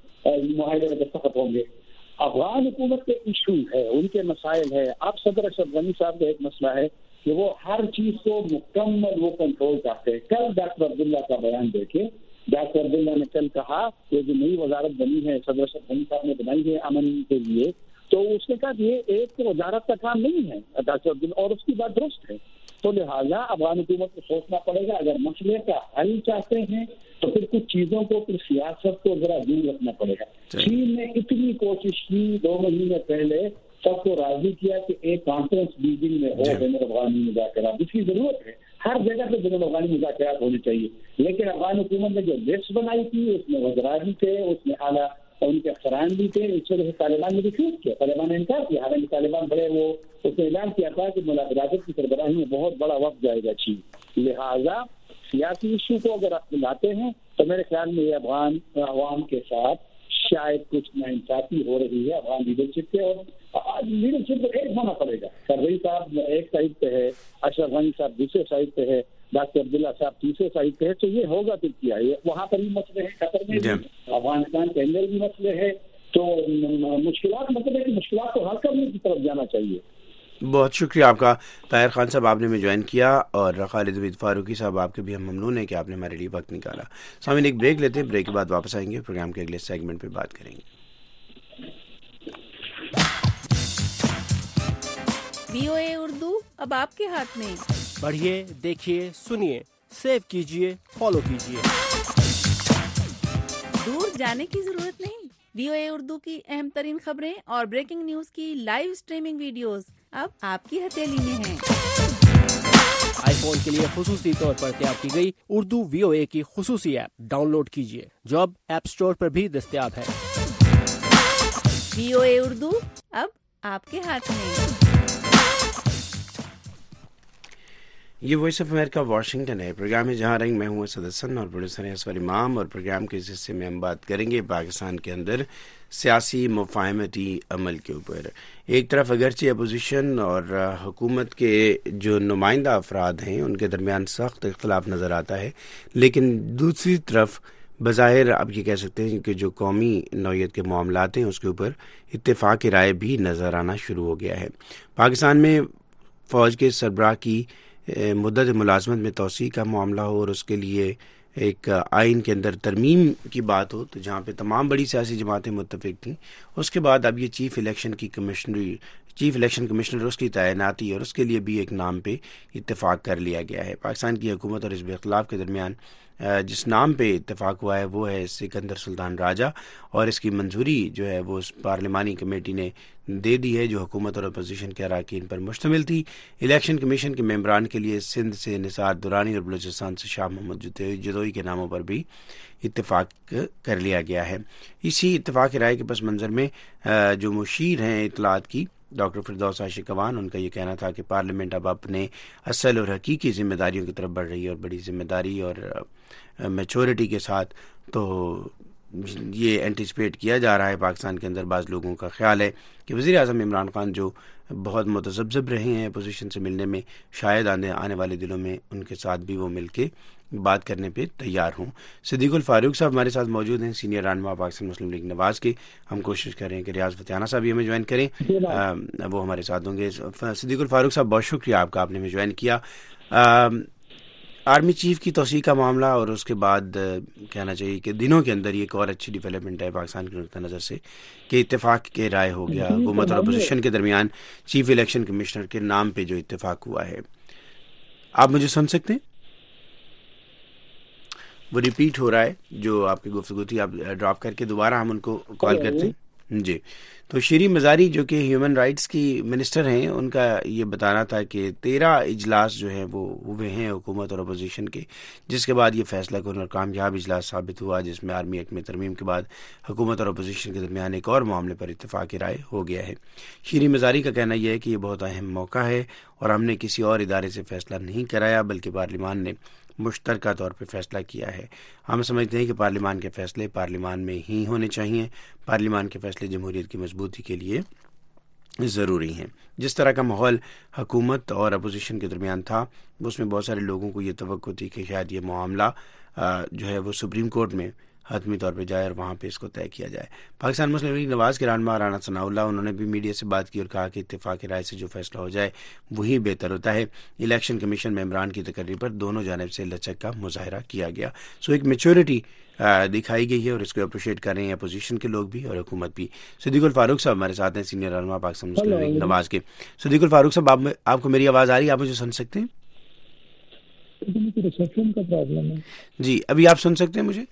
معاہدے میں دستخط ہوں گے. افغان حکومت کے ایشو ہے, ان کے مسائل ہے. اب صدر اشرف غنی صاحب کا ایک مسئلہ ہے کہ وہ ہر چیز کو مکمل وہ کنٹرول کرتے ہیں. کل ڈاکٹر عبداللہ کا بیان دیکھے, ڈاکٹر عبداللہ نے کل کہا کہ جو نئی وزارت بنی ہے صدر اشرف غنی صاحب نے بنائی ہے امن کے لیے, تو اس نے کہا کہ یہ ایک وزارت کا کام نہیں ہے ڈاکٹر عبداللہ, اور اس کی بات درست ہے. تو لہٰذا افغان حکومت کو سوچنا پڑے گا, اگر مسئلے کا حل چاہتے ہیں تو پھر کچھ چیزوں کو پھر سیاست کو ذرا دور رکھنا پڑے گا. چین نے اتنی کوشش کی دو مہینے پہلے, سب کو راضی کیا کہ ایک کانفرنس بیجنگ میں ہو بین الاقوامی مذاکرات, اس کی ضرورت ہے. ہر جگہ پہ بین الاقوامی مذاکرات ہونے چاہیے. لیکن افغان حکومت نے جو لسٹ بنائی تھی اس میں وزراء بھی تھے, اس میں اعلیٰ ان کے افسران بھی تھے, اس وجہ سے طالبان نے ریفیوز کیا, طالبان نے انکار کیا. حالانکہ طالبان بڑے وہ اس نے اعلان کیا تھا کہ ملاقات کی سربراہی میں بہت بڑا وقت جائے گا چین. لہٰذا سیاسی ایشو کو اگر آپ لاتے ہیں تو میرے خیال میں یہ افغان عوام کے ساتھ شاید کچھ ناانصافی ہو رہی ہے افغان لیڈرشپ کے, اور لیڈرشپ کو ایک ہونا پڑے گا. سروئی صاحب ایک سائڈ پہ ہے, اشرف غنی صاحب دوسرے سائڈ پہ ہے, ڈاکٹر عبداللہ صاحب تیسرے سائڈ پہ ہے. تو یہ ہوگا پھر کیا ہے, وہاں پر بھی مسئلے ہیں, قطر میں بھی, افغانستان کے اندر بھی مسئلے ہے. تو مشکلات مطلب ہے کہ مشکلات کو حل کرنے کی طرف جانا چاہیے. بہت شکریہ آپ کا طاہر خان صاحب, آپ نے ہمیں جوائن کیا, اور خالد حمید فاروقی صاحب آپ کے بھی ہم ممنون ہیں کہ آپ نے ہمارے لیے وقت نکالا. سامعین ایک بریک لیتے ہیں, بریک کے بعد واپس آئیں گے, پروگرام کے اگلے سیگمنٹ پہ بات کریں گے. وی او اے اردو اب آپ کے ہاتھ میں, پڑھیے, دیکھیے, سنیے, سیو کیجیے, فالو کیجیے. دور جانے کی ضرورت نہیں. وی او اے اردو کی اہم ترین خبریں اور بریکنگ نیوز کی لائیو سٹریمنگ ویڈیوز اب آپ کی ہتھیلی میں ہیں. آئی فون کے لیے خصوصی طور پر تیار کی گئی اردو وی او اے کی خصوصی ایپ ڈاؤن لوڈ کیجیے, جو اب ایپ اسٹور پر بھی دستیاب ہے. وی او اے اردو اب آپ کے ہاتھ میں. یہ وائس آف امریکہ واشنگٹن ہے. پروگرام ہے جہاں رنگ, میں ہوں اسد حسن اور پروڈیوسر ہیں اسفر امام, اور پروگرام کے اس حصے میں ہم بات کریں گے پاکستان کے اندر سیاسی مفاہمتی عمل کے اوپر. ایک طرف اگرچہ اپوزیشن اور حکومت کے جو نمائندہ افراد ہیں ان کے درمیان سخت اختلاف نظر آتا ہے, لیکن دوسری طرف بظاہر آپ یہ کہہ سکتے ہیں کہ جو قومی نوعیت کے معاملات ہیں اس کے اوپر اتفاق رائے بھی نظر آنا شروع ہو گیا ہے. پاکستان میں فوج کے سربراہ کی مدت ملازمت میں توسیع کا معاملہ ہو, اور اس کے لیے ایک آئین کے اندر ترمیم کی بات ہو, تو جہاں پہ تمام بڑی سیاسی جماعتیں متفق تھیں, اس کے بعد اب یہ چیف الیکشن کی کمشنری چیف الیکشن کمشنر اس کی تعیناتی اور اس کے لیے بھی ایک نام پہ اتفاق کر لیا گیا ہے. پاکستان کی حکومت اور حزب اختلاف کے درمیان جس نام پہ اتفاق ہوا ہے وہ ہے سکندر سلطان راجہ, اور اس کی منظوری جو ہے وہ اس پارلیمانی کمیٹی نے دے دی ہے جو حکومت اور اپوزیشن کے اراکین پر مشتمل تھی. الیکشن کمیشن کے ممبران کے لیے سندھ سے نثار درانی اور بلوچستان سے شاہ محمد جدوئی کے ناموں پر بھی اتفاق کر لیا گیا ہے. اسی اتفاق رائے کے پس منظر میں جو مشیر ہیں اطلاعات کی ڈاکٹر فردوس عاشق اوان. ان کا یہ کہنا تھا کہ پارلیمنٹ اب اپنے اصل اور حقیقی ذمہ داریوں کی طرف بڑھ رہی ہے اور بڑی ذمہ داری اور میچورٹی کے ساتھ. تو یہ اینٹیسپیٹ کیا جا رہا ہے پاکستان کے اندر. بعض لوگوں کا خیال ہے کہ وزیر اعظم عمران خان جو بہت متذبذب رہے ہیں اپوزیشن سے ملنے میں, شاید آنے آنے والے دنوں میں ان کے ساتھ بھی وہ مل کے بات کرنے پہ تیار ہوں. صدیق الفاروق صاحب ہمارے ساتھ موجود ہیں, سینئر رہنما پاکستان مسلم لیگ نواز کے. ہم کوشش کر رہے ہیں کہ ریاض فتیانہ صاحب بھی ہمیں جوائن کریں, وہ ہمارے ساتھ ہوں گے. صدیق الفاروق صاحب بہت شکریہ آپ کا, آپ نے ہمیں جوائن کیا. آرمی چیف کی توسیع کا معاملہ اور اس کے بعد کہنا چاہیے کہ دنوں کے اندر یہ ایک اور اچھی ڈیولپمنٹ ہے پاکستان کے نقطہ نظر سے کہ اتفاق کے رائے ہو گیا حکومت اور اپوزیشن کے درمیان چیف الیکشن کمشنر کے نام پہ جو اتفاق ہوا ہے. آپ مجھے سن سکتے ہیں؟ وہ ریپیٹ ہو رہا ہے جو آپ کی گفتگو تھی, آپ ڈراپ کر کے دوبارہ ہم ان کو کال کرتے ہیں. جی, تو شیریں مزاری جو کہ ہیومن رائٹس کی منسٹر ہیں, ان کا یہ بتانا تھا کہ تیرہ اجلاس جو ہیں وہ ہوئے ہیں حکومت اور اپوزیشن کے, جس کے بعد یہ فیصلہ کن اور کامیاب اجلاس ثابت ہوا جس میں آرمی ایکٹ میں ترمیم کے بعد حکومت اور اپوزیشن کے درمیان ایک اور معاملے پر اتفاق رائے ہو گیا ہے. شیریں مزاری کا کہنا یہ ہے کہ یہ بہت اہم موقع ہے اور ہم نے کسی اور ادارے سے فیصلہ نہیں کرایا بلکہ پارلیمان نے مشترکہ طور پر فیصلہ کیا ہے. ہم سمجھتے ہیں کہ پارلیمان کے فیصلے پارلیمان میں ہی ہونے چاہیے. پارلیمان کے فیصلے جمہوریت کی مضبوطی کے لیے ضروری ہیں. جس طرح کا ماحول حکومت اور اپوزیشن کے درمیان تھا اس میں بہت سارے لوگوں کو یہ توقع تھی کہ شاید یہ معاملہ جو ہے وہ سپریم کورٹ میں حتمی طور پہ جائے اور وہاں پہ اس کو طے کیا جائے. پاکستان مسلم لیگ نواز کے رہنما رانا ثناء اللہ, انہوں نے بھی میڈیا سے بات کی اور کہا کہ اتفاق رائے سے جو فیصلہ ہو جائے وہی بہتر ہوتا ہے. الیکشن کمیشن ممبران کی تقرری پر دونوں جانب سے لچک کا مظاہرہ کیا گیا. سو ایک میچورٹی دکھائی گئی ہے اور اس کو اپریشیٹ کر رہے ہیں اپوزیشن کے لوگ بھی اور حکومت بھی. صدیق الفاروق صاحب ہمارے ساتھ ہیں, سینئر رہنما پاکستان مسلم لیگ نواز کے. صدیق الفاروق صاحب, آپ آپ کو میری آواز آ رہی ہے؟ آپ مجھے سن سکتے ہیں؟ جی, ابھی آپ سن سکتے ہیں مجھے؟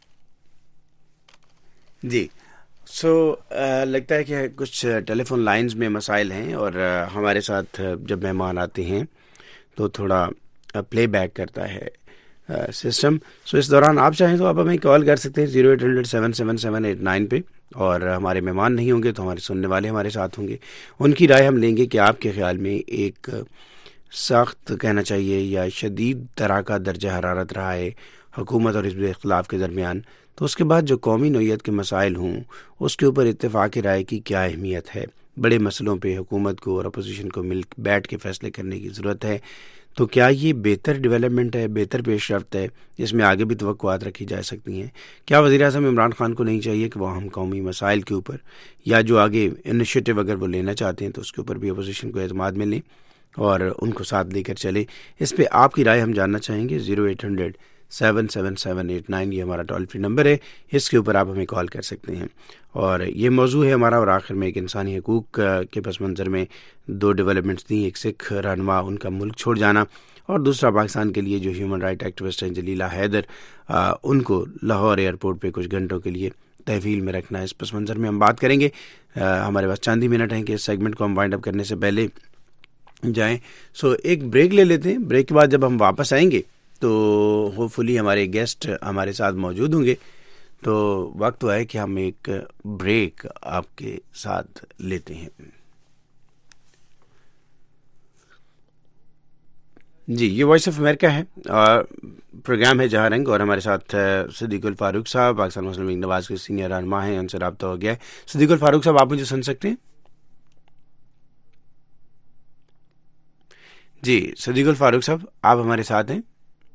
جی. سو so, لگتا ہے کہ کچھ ٹیلی فون لائنز میں مسائل ہیں اور ہمارے ساتھ جب مہمان آتے ہیں تو تھوڑا پلے بیک کرتا ہے سسٹم. سو so, اس دوران آپ چاہیں تو آپ ہمیں کال کر سکتے ہیں zero eight hundred seven seven seven eight nine پہ, اور ہمارے مہمان نہیں ہوں گے تو ہمارے سننے والے ہمارے ساتھ ہوں گے. ان کی رائے ہم لیں گے کہ آپ کے خیال میں ایک سخت کہنا چاہیے یا شدید طرح کا درجہ حرارت رہا ہے حکومت اور حزب اختلاف کے درمیان, تو اس کے بعد جو قومی نوعیت کے مسائل ہوں اس کے اوپر اتفاق رائے کی کیا اہمیت ہے. بڑے مسئلوں پہ حکومت کو اور اپوزیشن کو مل بیٹھ کے فیصلے کرنے کی ضرورت ہے. تو کیا یہ بہتر ڈیولپمنٹ ہے, بہتر پیش رفت ہے جس میں آگے بھی توقعات رکھی جا سکتی ہیں؟ کیا وزیر اعظم عمران خان کو نہیں چاہیے کہ وہ ہم قومی مسائل کے اوپر یا جو آگے انیشیٹو اگر وہ لینا چاہتے ہیں تو اس کے اوپر بھی اپوزیشن کو اعتماد میں لیں اور ان کو ساتھ لے کر چلے؟ اس پہ آپ کی رائے ہم جاننا چاہیں گے. Zero eight hundred seven seven seven eight nine یہ ہمارا ٹول فری نمبر ہے, اس کے اوپر آپ ہمیں کال کر سکتے ہیں. اور یہ موضوع ہے ہمارا, اور آخر میں ایک انسانی حقوق کے پس منظر میں دو ڈیولپمنٹس تھیں, ایک سکھ رہنما ان کا ملک چھوڑ جانا اور دوسرا پاکستان کے لیے جو ہیومن رائٹ ایکٹیوسٹ ہیں جلیلہ حیدر, ان کو لاہور ایئرپورٹ پہ کچھ گھنٹوں کے لیے تحویل میں رکھنا ہے. اس پس منظر میں ہم بات کریں گے. ہمارے پاس چاند ہی منٹ ہیں کہ اس سیگمنٹ کو ہم وائنڈ اپ کرنے سے پہلے جائیں. سو ایک بریک لے لیتے ہیں. بریک کے بعد جب ہم واپس آئیں گے تو ہوپ فلی ہمارے گیسٹ ہمارے ساتھ موجود ہوں گے. تو وقت تو ہے کہ ہم ایک بریک آپ کے ساتھ لیتے ہیں. جی, یہ وائس آف امریکہ ہے اور پروگرام ہے جہاں رنگ, اور ہمارے ساتھ صدیق الفاروق صاحب پاکستان مسلم لیگ نواز کے سینئر رہنما ہیں, ان سے رابطہ ہو گیا ہے. صدیق الفاروق صاحب, آپ مجھے سن سکتے ہیں؟ جی, صدیق الفاروق صاحب آپ ہمارے ساتھ ہیں؟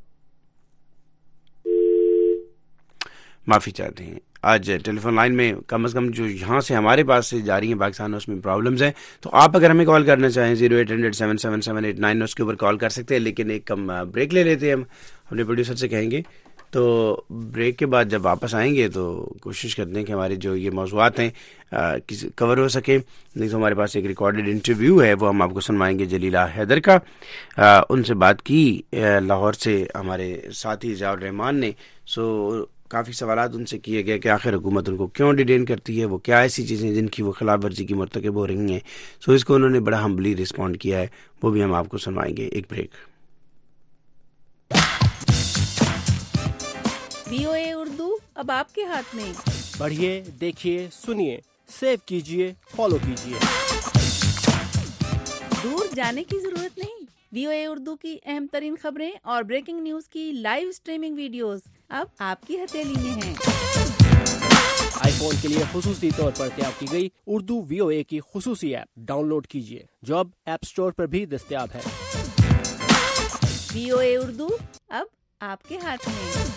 معافی چاہتے ہیں, آج ٹیلی فون لائن میں کم از کم جو یہاں سے ہمارے پاس سے جاری ہیں پاکستان اس میں پرابلمز ہیں. تو آپ اگر ہمیں کال کرنا چاہیں zero eight hundred seven seven seven eight nine اس کے اوپر کال کر سکتے ہیں. لیکن ایک کم بریک لے لیتے ہیں, ہم اپنے پروڈیوسر سے کہیں گے. تو بریک کے بعد جب واپس آئیں گے تو کوشش کرتے ہیں کہ ہمارے جو یہ موضوعات ہیں کور ہو سکیں. نہیں تو ہمارے پاس ایک ریکارڈڈ انٹرویو ہے, وہ ہم آپ کو سنوائیں گے جلیلہ حیدر کا. ان سے بات کی لاہور سے ہمارے ساتھی ضیاء الرحمان نے. سو کافی سوالات ان سے کیے گئے کہ آخر حکومت ان کو کیوں ڈیٹین کرتی ہے, وہ کیا ایسی چیزیں جن کی وہ خلاف ورزی کی مرتکب ہو رہی ہیں. سو اس کو انہوں نے بڑا ہمبلی رسپونڈ کیا ہے, وہ بھی ہم آپ کو سنوائیں گے. ایک بریک. وی او اے اردو اب آپ کے ہاتھ میں. پڑھیے, دیکھیے, سنیے, سیو کیجیے, فالو کیجیے. दूर जाने की जरूरत नहीं। वीओए उर्दू की अहम तरीन खबरें और ब्रेकिंग न्यूज की लाइव स्ट्रीमिंग वीडियोस अब आपकी हथेली में हैं। आईफोन के लिए खुसूसी तौर पर तैयार की गई उर्दू वीओए की खुसूसी ऐप डाउनलोड कीजिए, जो अब ऐप स्टोर पर भी दस्तयाब है। वीओए उर्दू अब आपके हाथ में।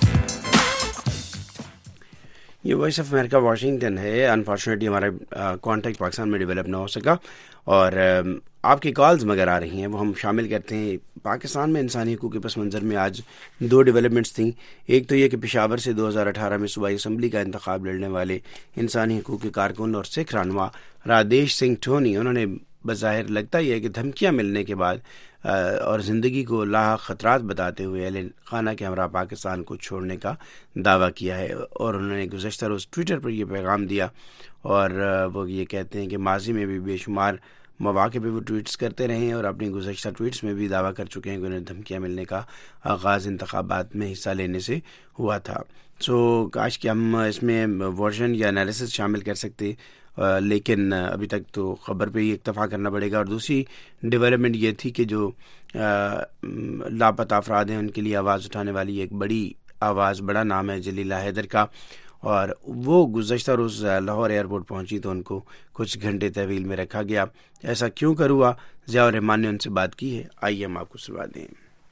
ये वॉइस ऑफ अमेरिका वाशिंगटन है। अनफॉर्चुनेटली हमारा कांटेक्ट पाकिस्तान में डेवलप ना हो सका और uh, आपकी कॉल्स मगर आ रही हैं, वो हम शामिल करते हैं। पाकिस्तान में इंसानी हकूक़ के पस मंज़र में आज दो डेवलपमेंट्स थी। एक तो ये कि पेशावर से दो हज़ार अठारह में सूबाई असम्बली का इंतखाब लड़ने वाले इंसानी हकूक़ के कारकुन और सिख रहनुमा राधेश सिंह टोनी, उन्होंने बज़ाहिर लगता ही है कि धमकियाँ मिलने के बाद और ज़िंदगी को लाहक ख़तरात बताते हुए अहले खाना के हमरा पाकिस्तान को छोड़ने का दावा किया है। और उन्होंने गुज़श्ता रोज़ ट्विटर पर यह पैगाम दिया और वो ये कहते हैं कि माजी में भी बेशुमार मौक़े पे वो ट्वीट्स करते रहे हैं और अपनी गुज़श्ता ट्वीट्स में भी दावा कर चुके हैं कि उन्हें धमकियाँ मिलने का आगाज़ इंतखाबात में हिस्सा लेने से हुआ था। सो काश कि हम इसमें वर्जन या एनालिसिस शामिल कर सकते, Uh, लेकिन uh, अभी तक तो ख़बर पे ही इक्तफ़ा करना पड़ेगा। और दूसरी डेवलपमेंट ये थी कि जो uh, लापता अफराद हैं उनके लिए आवाज़ उठाने वाली एक बड़ी आवाज़, बड़ा नाम है जलीला हैदर का, और वो गुज़श्ता रोज़ लाहौर एयरपोर्ट पहुंची तो उनको कुछ घंटे तहवील में रखा गया। ऐसा क्यों कर हुआ, ज़िया रहमान ने उनसे बात की है, आइए हम आपको सुना दें।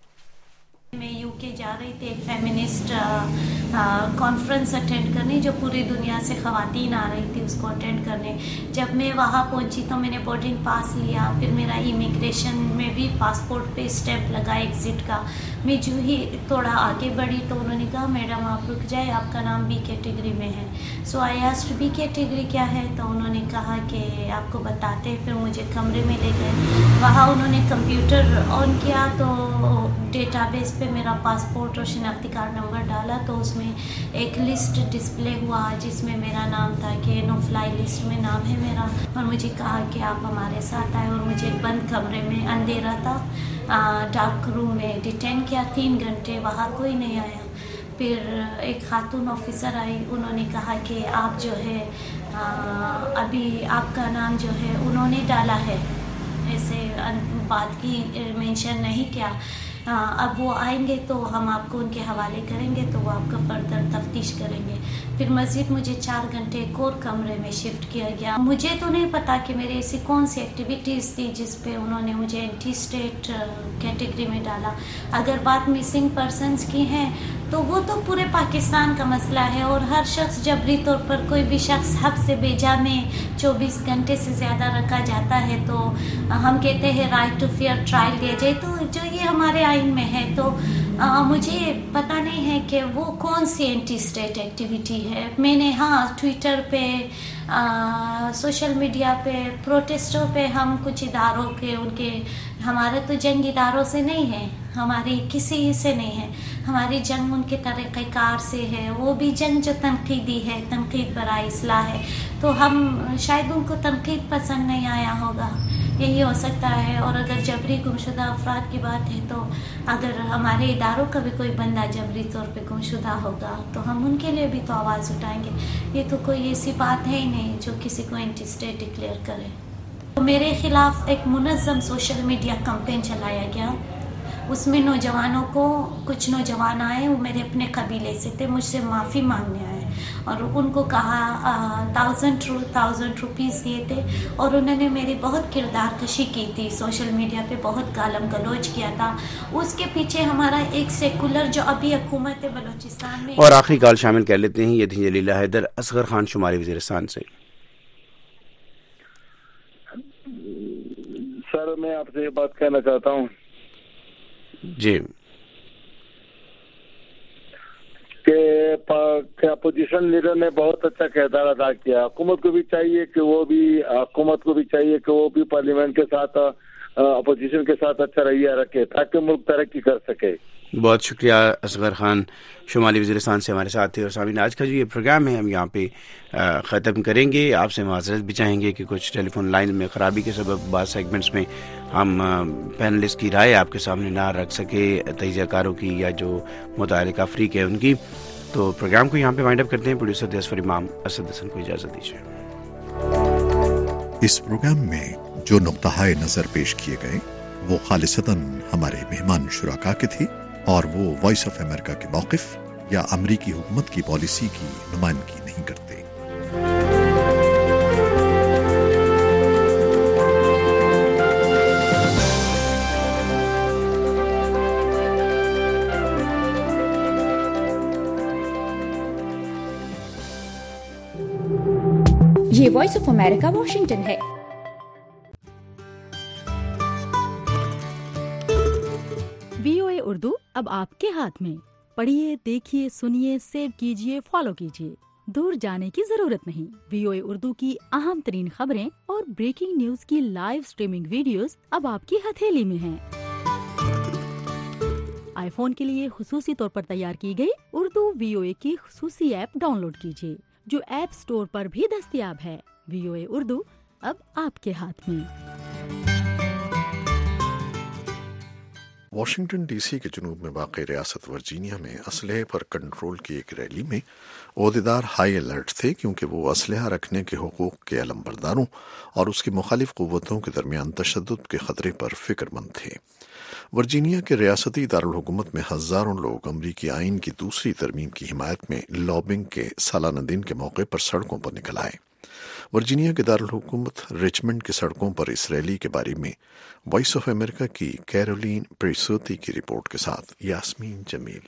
मैं यूके जा रही थी एक फेमिनिस्ट कॉन्फ्रेंस अटेंड करने, जो पूरी दुनिया से ख़वातीन आ रही थी उसको अटेंड करने। जब मैं वहाँ पहुँची तो मैंने बोर्डिंग पास लिया, फिर मेरा इमिग्रेशन में भी पासपोर्ट पे स्टैंप लगा एग्ज़िट का। मैं जो ही थोड़ा आगे बढ़ी तो उन्होंने कहा मैडम आप रुक जाए, आपका नाम बी कैटेगरी में है। So I asked B category क्या है, तो उन्होंने कहा कि आपको बताते हैं। फिर मुझे कमरे में ले गए, वहाँ उन्होंने कंप्यूटर ऑन किया तो डेटाबेस पे मेरा पासपोर्ट और शिनाख्ती कार्ड नंबर डाला तो उसमें एक लिस्ट डिस्प्ले हुआ जिसमें मेरा नाम था कि नो फ्लाई लिस्ट में नाम है मेरा। और मुझे कहा कि आप हमारे साथ आए, और मुझे एक बंद कमरे में, अंधेरा था, डार्क रूम में डिटेन किया तीन घंटे, वहाँ कोई नहीं आया। फिर एक खातून ऑफिसर आई, उन्होंने कहा कि आप जो है आ, अभी आपका नाम जो है उन्होंने डाला है, ऐसे बात की मेंशन नहीं किया। आ, अब वो आएंगे तो हम आपको उनके हवाले करेंगे, तो वो आपका फर्दर तफ्तीश करेंगे। फिर मज़ीद मुझे चार घंटे एक और कमरे में शिफ्ट किया गया। मुझे तो नहीं पता कि मेरे ऐसी कौन सी एक्टिविटीज़ थी जिस पे उन्होंने मुझे एंटी स्टेट कैटेगरी में डाला। अगर बात मिसिंग पर्सनस की है तो वो तो पूरे पाकिस्तान का मसला है, और हर शख्स जबरी तौर पर कोई भी शख्स हब से बेजा में चौबीस घंटे से ज़्यादा रखा जाता है तो हम कहते हैं राइट टू फेयर ट्रायल दिया जाए, तो जो ये हमारे आइन में है। तो आ, मुझे पता नहीं है कि वो कौन सी एंटी स्टेट एक्टिविटी है। मैंने हाँ ट्विटर पे, आ, सोशल मीडिया पे, प्रोटेस्टों पे हम कुछ इदारों के, उनके, हमारे तो जंग इदारों से नहीं है, हमारी किसी से नहीं है, हमारी जंग उनके तरीक़ेकार से है। वो भी जंग जो तनकीदी है, तनकीद बराए इस्लाह है, तो हम शायद उनको तनकीद पसंद नहीं आया होगा, यही हो सकता है। और अगर जबरी गुमशुदा अफराद की बात है तो अगर हमारे इदारों का भी कोई बंदा जबरी तौर पे गुमशुदा होगा तो हम उनके लिए भी तो आवाज़ उठाएंगे। ये तो कोई ऐसी बात है ही नहीं जो किसी को एंटी स्टेट डिक्लेयर करे। तो मेरे ख़िलाफ़ एक मुनज़्ज़म सोशल मीडिया कैंपेन चलाया गया, उसमें नौजवानों को, कुछ नौजवान आए, वो मेरे अपने कबीले से थे, मुझसे माफ़ी मांगने आए और उनको कहा थाउजेंड रू थाउजेंड रुपीज़ दिए थे, और उन्होंने मेरी बहुत किरदार कशी की थी, सोशल मीडिया पे बहुत गालम गलोच किया था। उसके पीछे हमारा एक सेकुलर जो अभी हुकूमत बलूचिस्तान में। और आखिरी कॉल शामिल कर लेते हैं, ये थी जलीला हैदर। असगर खान शुमारी वज़ीरिस्तान से। सर मैं आपसे ये बात कहना चाहता हूँ जी कि अपोजिशन लीडर ने बहुत अच्छा किरदार अदा किया। हुकूमत को भी चाहिए कि वो भी हुकूमत को भी चाहिए कि वो भी पार्लियामेंट के साथ, अपोजिशन के साथ अच्छा रवैया रखे ताकि मुल्क तरक्की कर सके। बहुत शुक्रिया असगर खान शुमाली वज़ीरिस्तान से हमारे साथ थे। और सामीन, आज का जो ये प्रोग्राम है हम यहाँ पे ख़त्म करेंगे। आपसे माज़रत भी चाहेंगे कि कुछ टेलीफोन लाइन में ख़राबी के सबब बाद सेगमेंट्स में हम पैनलिस्ट की राय आपके सामने ना रख सके, तजज़ियाकारों की या जो मुतअल्लिक़ा फ़रीक़ है उनकी। तो प्रोग्राम को यहाँ पे वाइंड अप करते हैं। प्रोड्यूसर दस्तफर इमाम, असद हसन को इजाज़त दीजिए। اس پروگرام میں جو نقطہ نظر پیش کیے گئے وہ خالصتاً ہمارے مہمان شرکا کے تھے اور وہ وائس آف امریکہ کے موقف یا امریکی حکومت کی پالیسی کی نمائندگی نہیں کرتے۔ یہ وائس آف امریکہ واشنگٹن ہے۔ وی او اے اردو اب آپ کے ہاتھ میں۔ پڑھیے، دیکھیے، سنیے، سیو کیجیے، فالو کیجیے۔ دور جانے کی ضرورت نہیں۔ وی او اے اردو کی اہم ترین خبریں اور بریکنگ نیوز کی لائیو سٹریمنگ ویڈیوز اب آپ کی ہتھیلی میں ہیں۔ آئی فون کے لیے خصوصی طور پر تیار کی گئی اردو وی او اے کی خصوصی ایپ ڈاؤن لوڈ کیجیے، جو ایپ سٹور پر بھی دستیاب ہے۔ وی او اے اردو اب آپ کے ہاتھ میں۔ واشنگٹن ڈی سی کے جنوب میں واقع ریاست ورجینیا میں اسلحے پر کنٹرول کی ایک ریلی میں عہدیدار ہائی الرٹ تھے، کیونکہ وہ اسلحہ رکھنے کے حقوق کے علمبرداروں اور اس کی مخالف قوتوں کے درمیان تشدد کے خطرے پر فکر مند تھے۔ ورجینیا کے ریاستی دارالحکومت میں ہزاروں لوگ امریکی آئین کی دوسری ترمیم کی حمایت میں لابنگ کے سالانہ دن کے موقع پر سڑکوں پر نکل آئے۔ ورجینیا کے دارالحکومت ریچمنڈ کی سڑکوں پر اس ریلی کے بارے میں وائس آف امریکہ کی کیرولین پریسوتی کی رپورٹ کے ساتھ یاسمین جمیل۔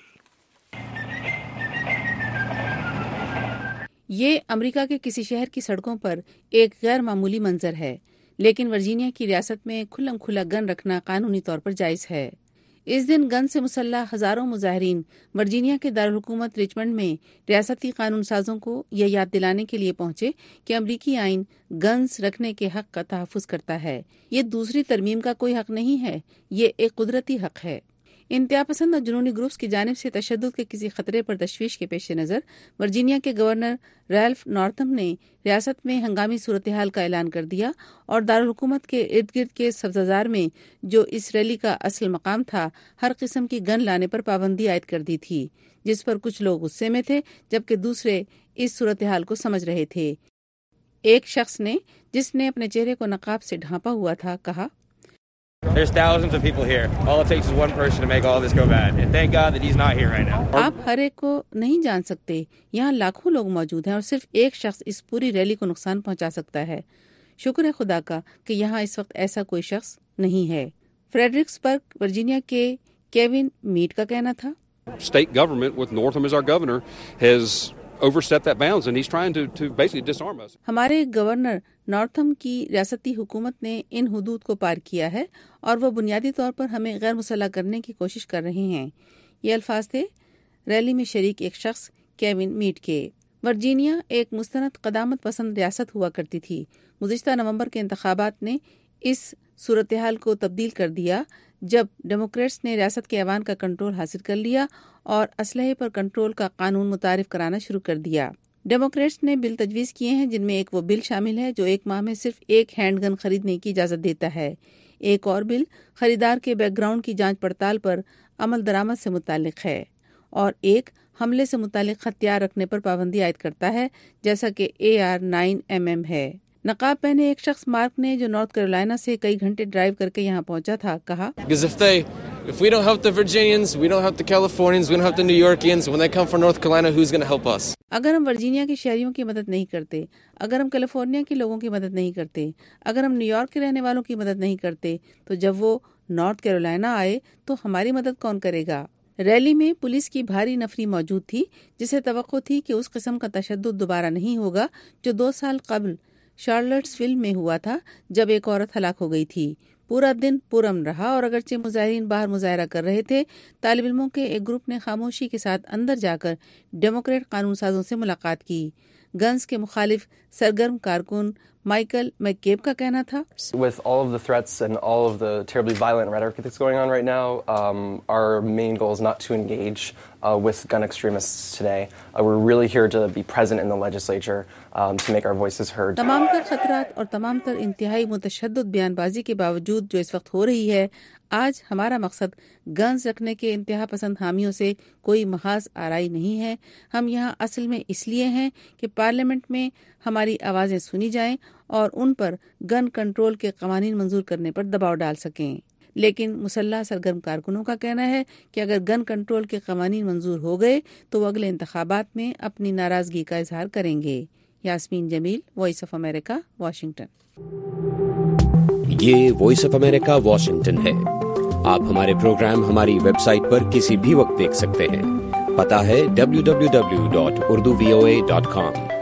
یہ امریکہ کے کسی شہر کی سڑکوں پر ایک غیر معمولی منظر ہے، لیکن ورجینیا کی ریاست میں کھلم کھلا گن رکھنا قانونی طور پر جائز ہے۔ اس دن گن سے مسلح ہزاروں مظاہرین ورجینیا کے دارالحکومت ریچمنڈ میں ریاستی قانون سازوں کو یہ یاد دلانے کے لیے پہنچے کہ امریکی آئین گنز رکھنے کے حق کا تحفظ کرتا ہے۔ یہ دوسری ترمیم کا کوئی حق نہیں ہے، یہ ایک قدرتی حق ہے۔ انتہا پسند اور جنونی گروپس کی جانب سے تشدد کے کسی خطرے پر تشویش کے پیش نظر ورجینیا کے گورنر ریلف نارتھم نے ریاست میں ہنگامی صورتحال کا اعلان کر دیا اور دارالحکومت کے ارد گرد کے سبززار میں، جو اس ریلی کا اصل مقام تھا، ہر قسم کی گن لانے پر پابندی عائد کر دی تھی، جس پر کچھ لوگ غصے میں تھے جبکہ دوسرے اس صورتحال کو سمجھ رہے تھے۔ ایک شخص نے، جس نے اپنے چہرے کو نقاب سے ڈھانپا ہوا تھا، کہا، There's thousands of people here. All it takes is one person to make all this go bad. And thank God that he's not here right now. آپ ہر ایک کو نہیں جان سکتے، یہاں لاکھوں لوگ موجود ہیں اور صرف ایک شخص اس پوری ریلی کو نقصان پہنچا سکتا ہے۔ شکر ہے خدا کا کہ یہاں اس وقت ایسا کوئی شخص نہیں ہے۔ فریڈرکسبرگ ورجینیا کے کیون میٹ کا کہنا تھا، State government with Northam as our governor has overstepped that bounds and he's trying to to basically disarm us. ہمارے گورنر نارتھم کی ریاستی حکومت نے ان حدود کو پار کیا ہے اور وہ بنیادی طور پر ہمیں غیر مسلح کرنے کی کوشش کر رہے ہیں۔ یہ الفاظ تھے ریلی میں شریک ایک شخص کیون میٹ کے۔ ورجینیا ایک مستند قدامت پسند ریاست ہوا کرتی تھی۔ گزشتہ نومبر کے انتخابات نے اس صورتحال کو تبدیل کر دیا جب ڈیموکریٹس نے ریاست کے ایوان کا کنٹرول حاصل کر لیا اور اسلحے پر کنٹرول کا قانون متعارف کرانا شروع کر دیا۔ ڈیموکریٹس نے بل تجویز کیے ہیں جن میں ایک وہ بل شامل ہے جو ایک ماہ میں صرف ایک ہینڈ گن خریدنے کی اجازت دیتا ہے۔ ایک اور بل خریدار کے بیک گراؤنڈ کی جانچ پڑتال پر عمل درآمد سے متعلق ہے، اور ایک حملے سے متعلق ہتھیار رکھنے پر پابندی عائد کرتا ہے، جیسا کہ A R nine M M ہے۔ نقاب پہنے ایک شخص مارک نے، جو نارتھ کیرولینا سے کئی گھنٹے ڈرائیو کر کے یہاں پہنچا تھا، کہا، If we don't help the Virginians, we don't help the Californians, we don't help the New Yorkians. When they come from North Carolina, who's going to help us? اگر ہم ورجینیا کے شہریوں کی مدد نہیں کرتے، اگر ہم کیلیفورنیا کے لوگوں کی مدد نہیں کرتے، اگر ہم نیو یارک کے رہنے والوں کی مدد نہیں کرتے، تو جب وہ نارتھ کیرولینا آئے تو ہماری مدد کون کرے گا؟ ریلی میں پولیس کی بھاری نفری موجود تھی، جسے توقع تھی کہ اس قسم کا تشدد دوبارہ نہیں ہوگا جو دو سال قبل شارلٹسویل میں ہوا تھا، جب ایک عورت ہلاک ہو گئی تھی۔ پورا دن پرامن رہا اور اگرچہ مظاہرین باہر مظاہرہ کر رہے تھے، طالب علموں کے ایک گروپ نے خاموشی کے ساتھ اندر جا کر ڈیموکریٹ قانون سازوں سے ملاقات کی۔ گنز کے مخالف سرگرم کارکن مائیکل میک کیب کا کہنا تھا، With all of the threats and all of the terribly violent rhetoric that's going on right now, um, our main goal is not to engage uh, with gun extremists today. Uh, we're really here to be present in the legislature um, to make our voices heard. تمام تر خطرات اور تمام تر انتہائی متشدد بیان بازی کے باوجود جو اس وقت ہو رہی ہے، آج ہمارا مقصد گنز رکھنے کے انتہا پسند حامیوں سے کوئی محاذ آرائی نہیں ہے۔ ہم یہاں اصل میں اس لیے ہیں کہ پارلیمنٹ میں ہماری ہماری آوازیں سنی جائیں اور ان پر گن کنٹرول کے قوانین منظور کرنے پر دباؤ ڈال سکیں۔ لیکن مسلح سرگرم کارکنوں کا کہنا ہے کہ اگر گن کنٹرول کے قوانین منظور ہو گئے تو وہ اگلے انتخابات میں اپنی ناراضگی کا اظہار کریں گے۔ Yasmeen Jamil, voice of America, Washington. یہ وائس آف امریکہ واشنگٹن ہے۔ آپ ہمارے پروگرام ہماری ویب سائٹ پر کسی بھی وقت دیکھ سکتے ہیں۔ پتہ ہے W W W dot Urdu V O A dot com.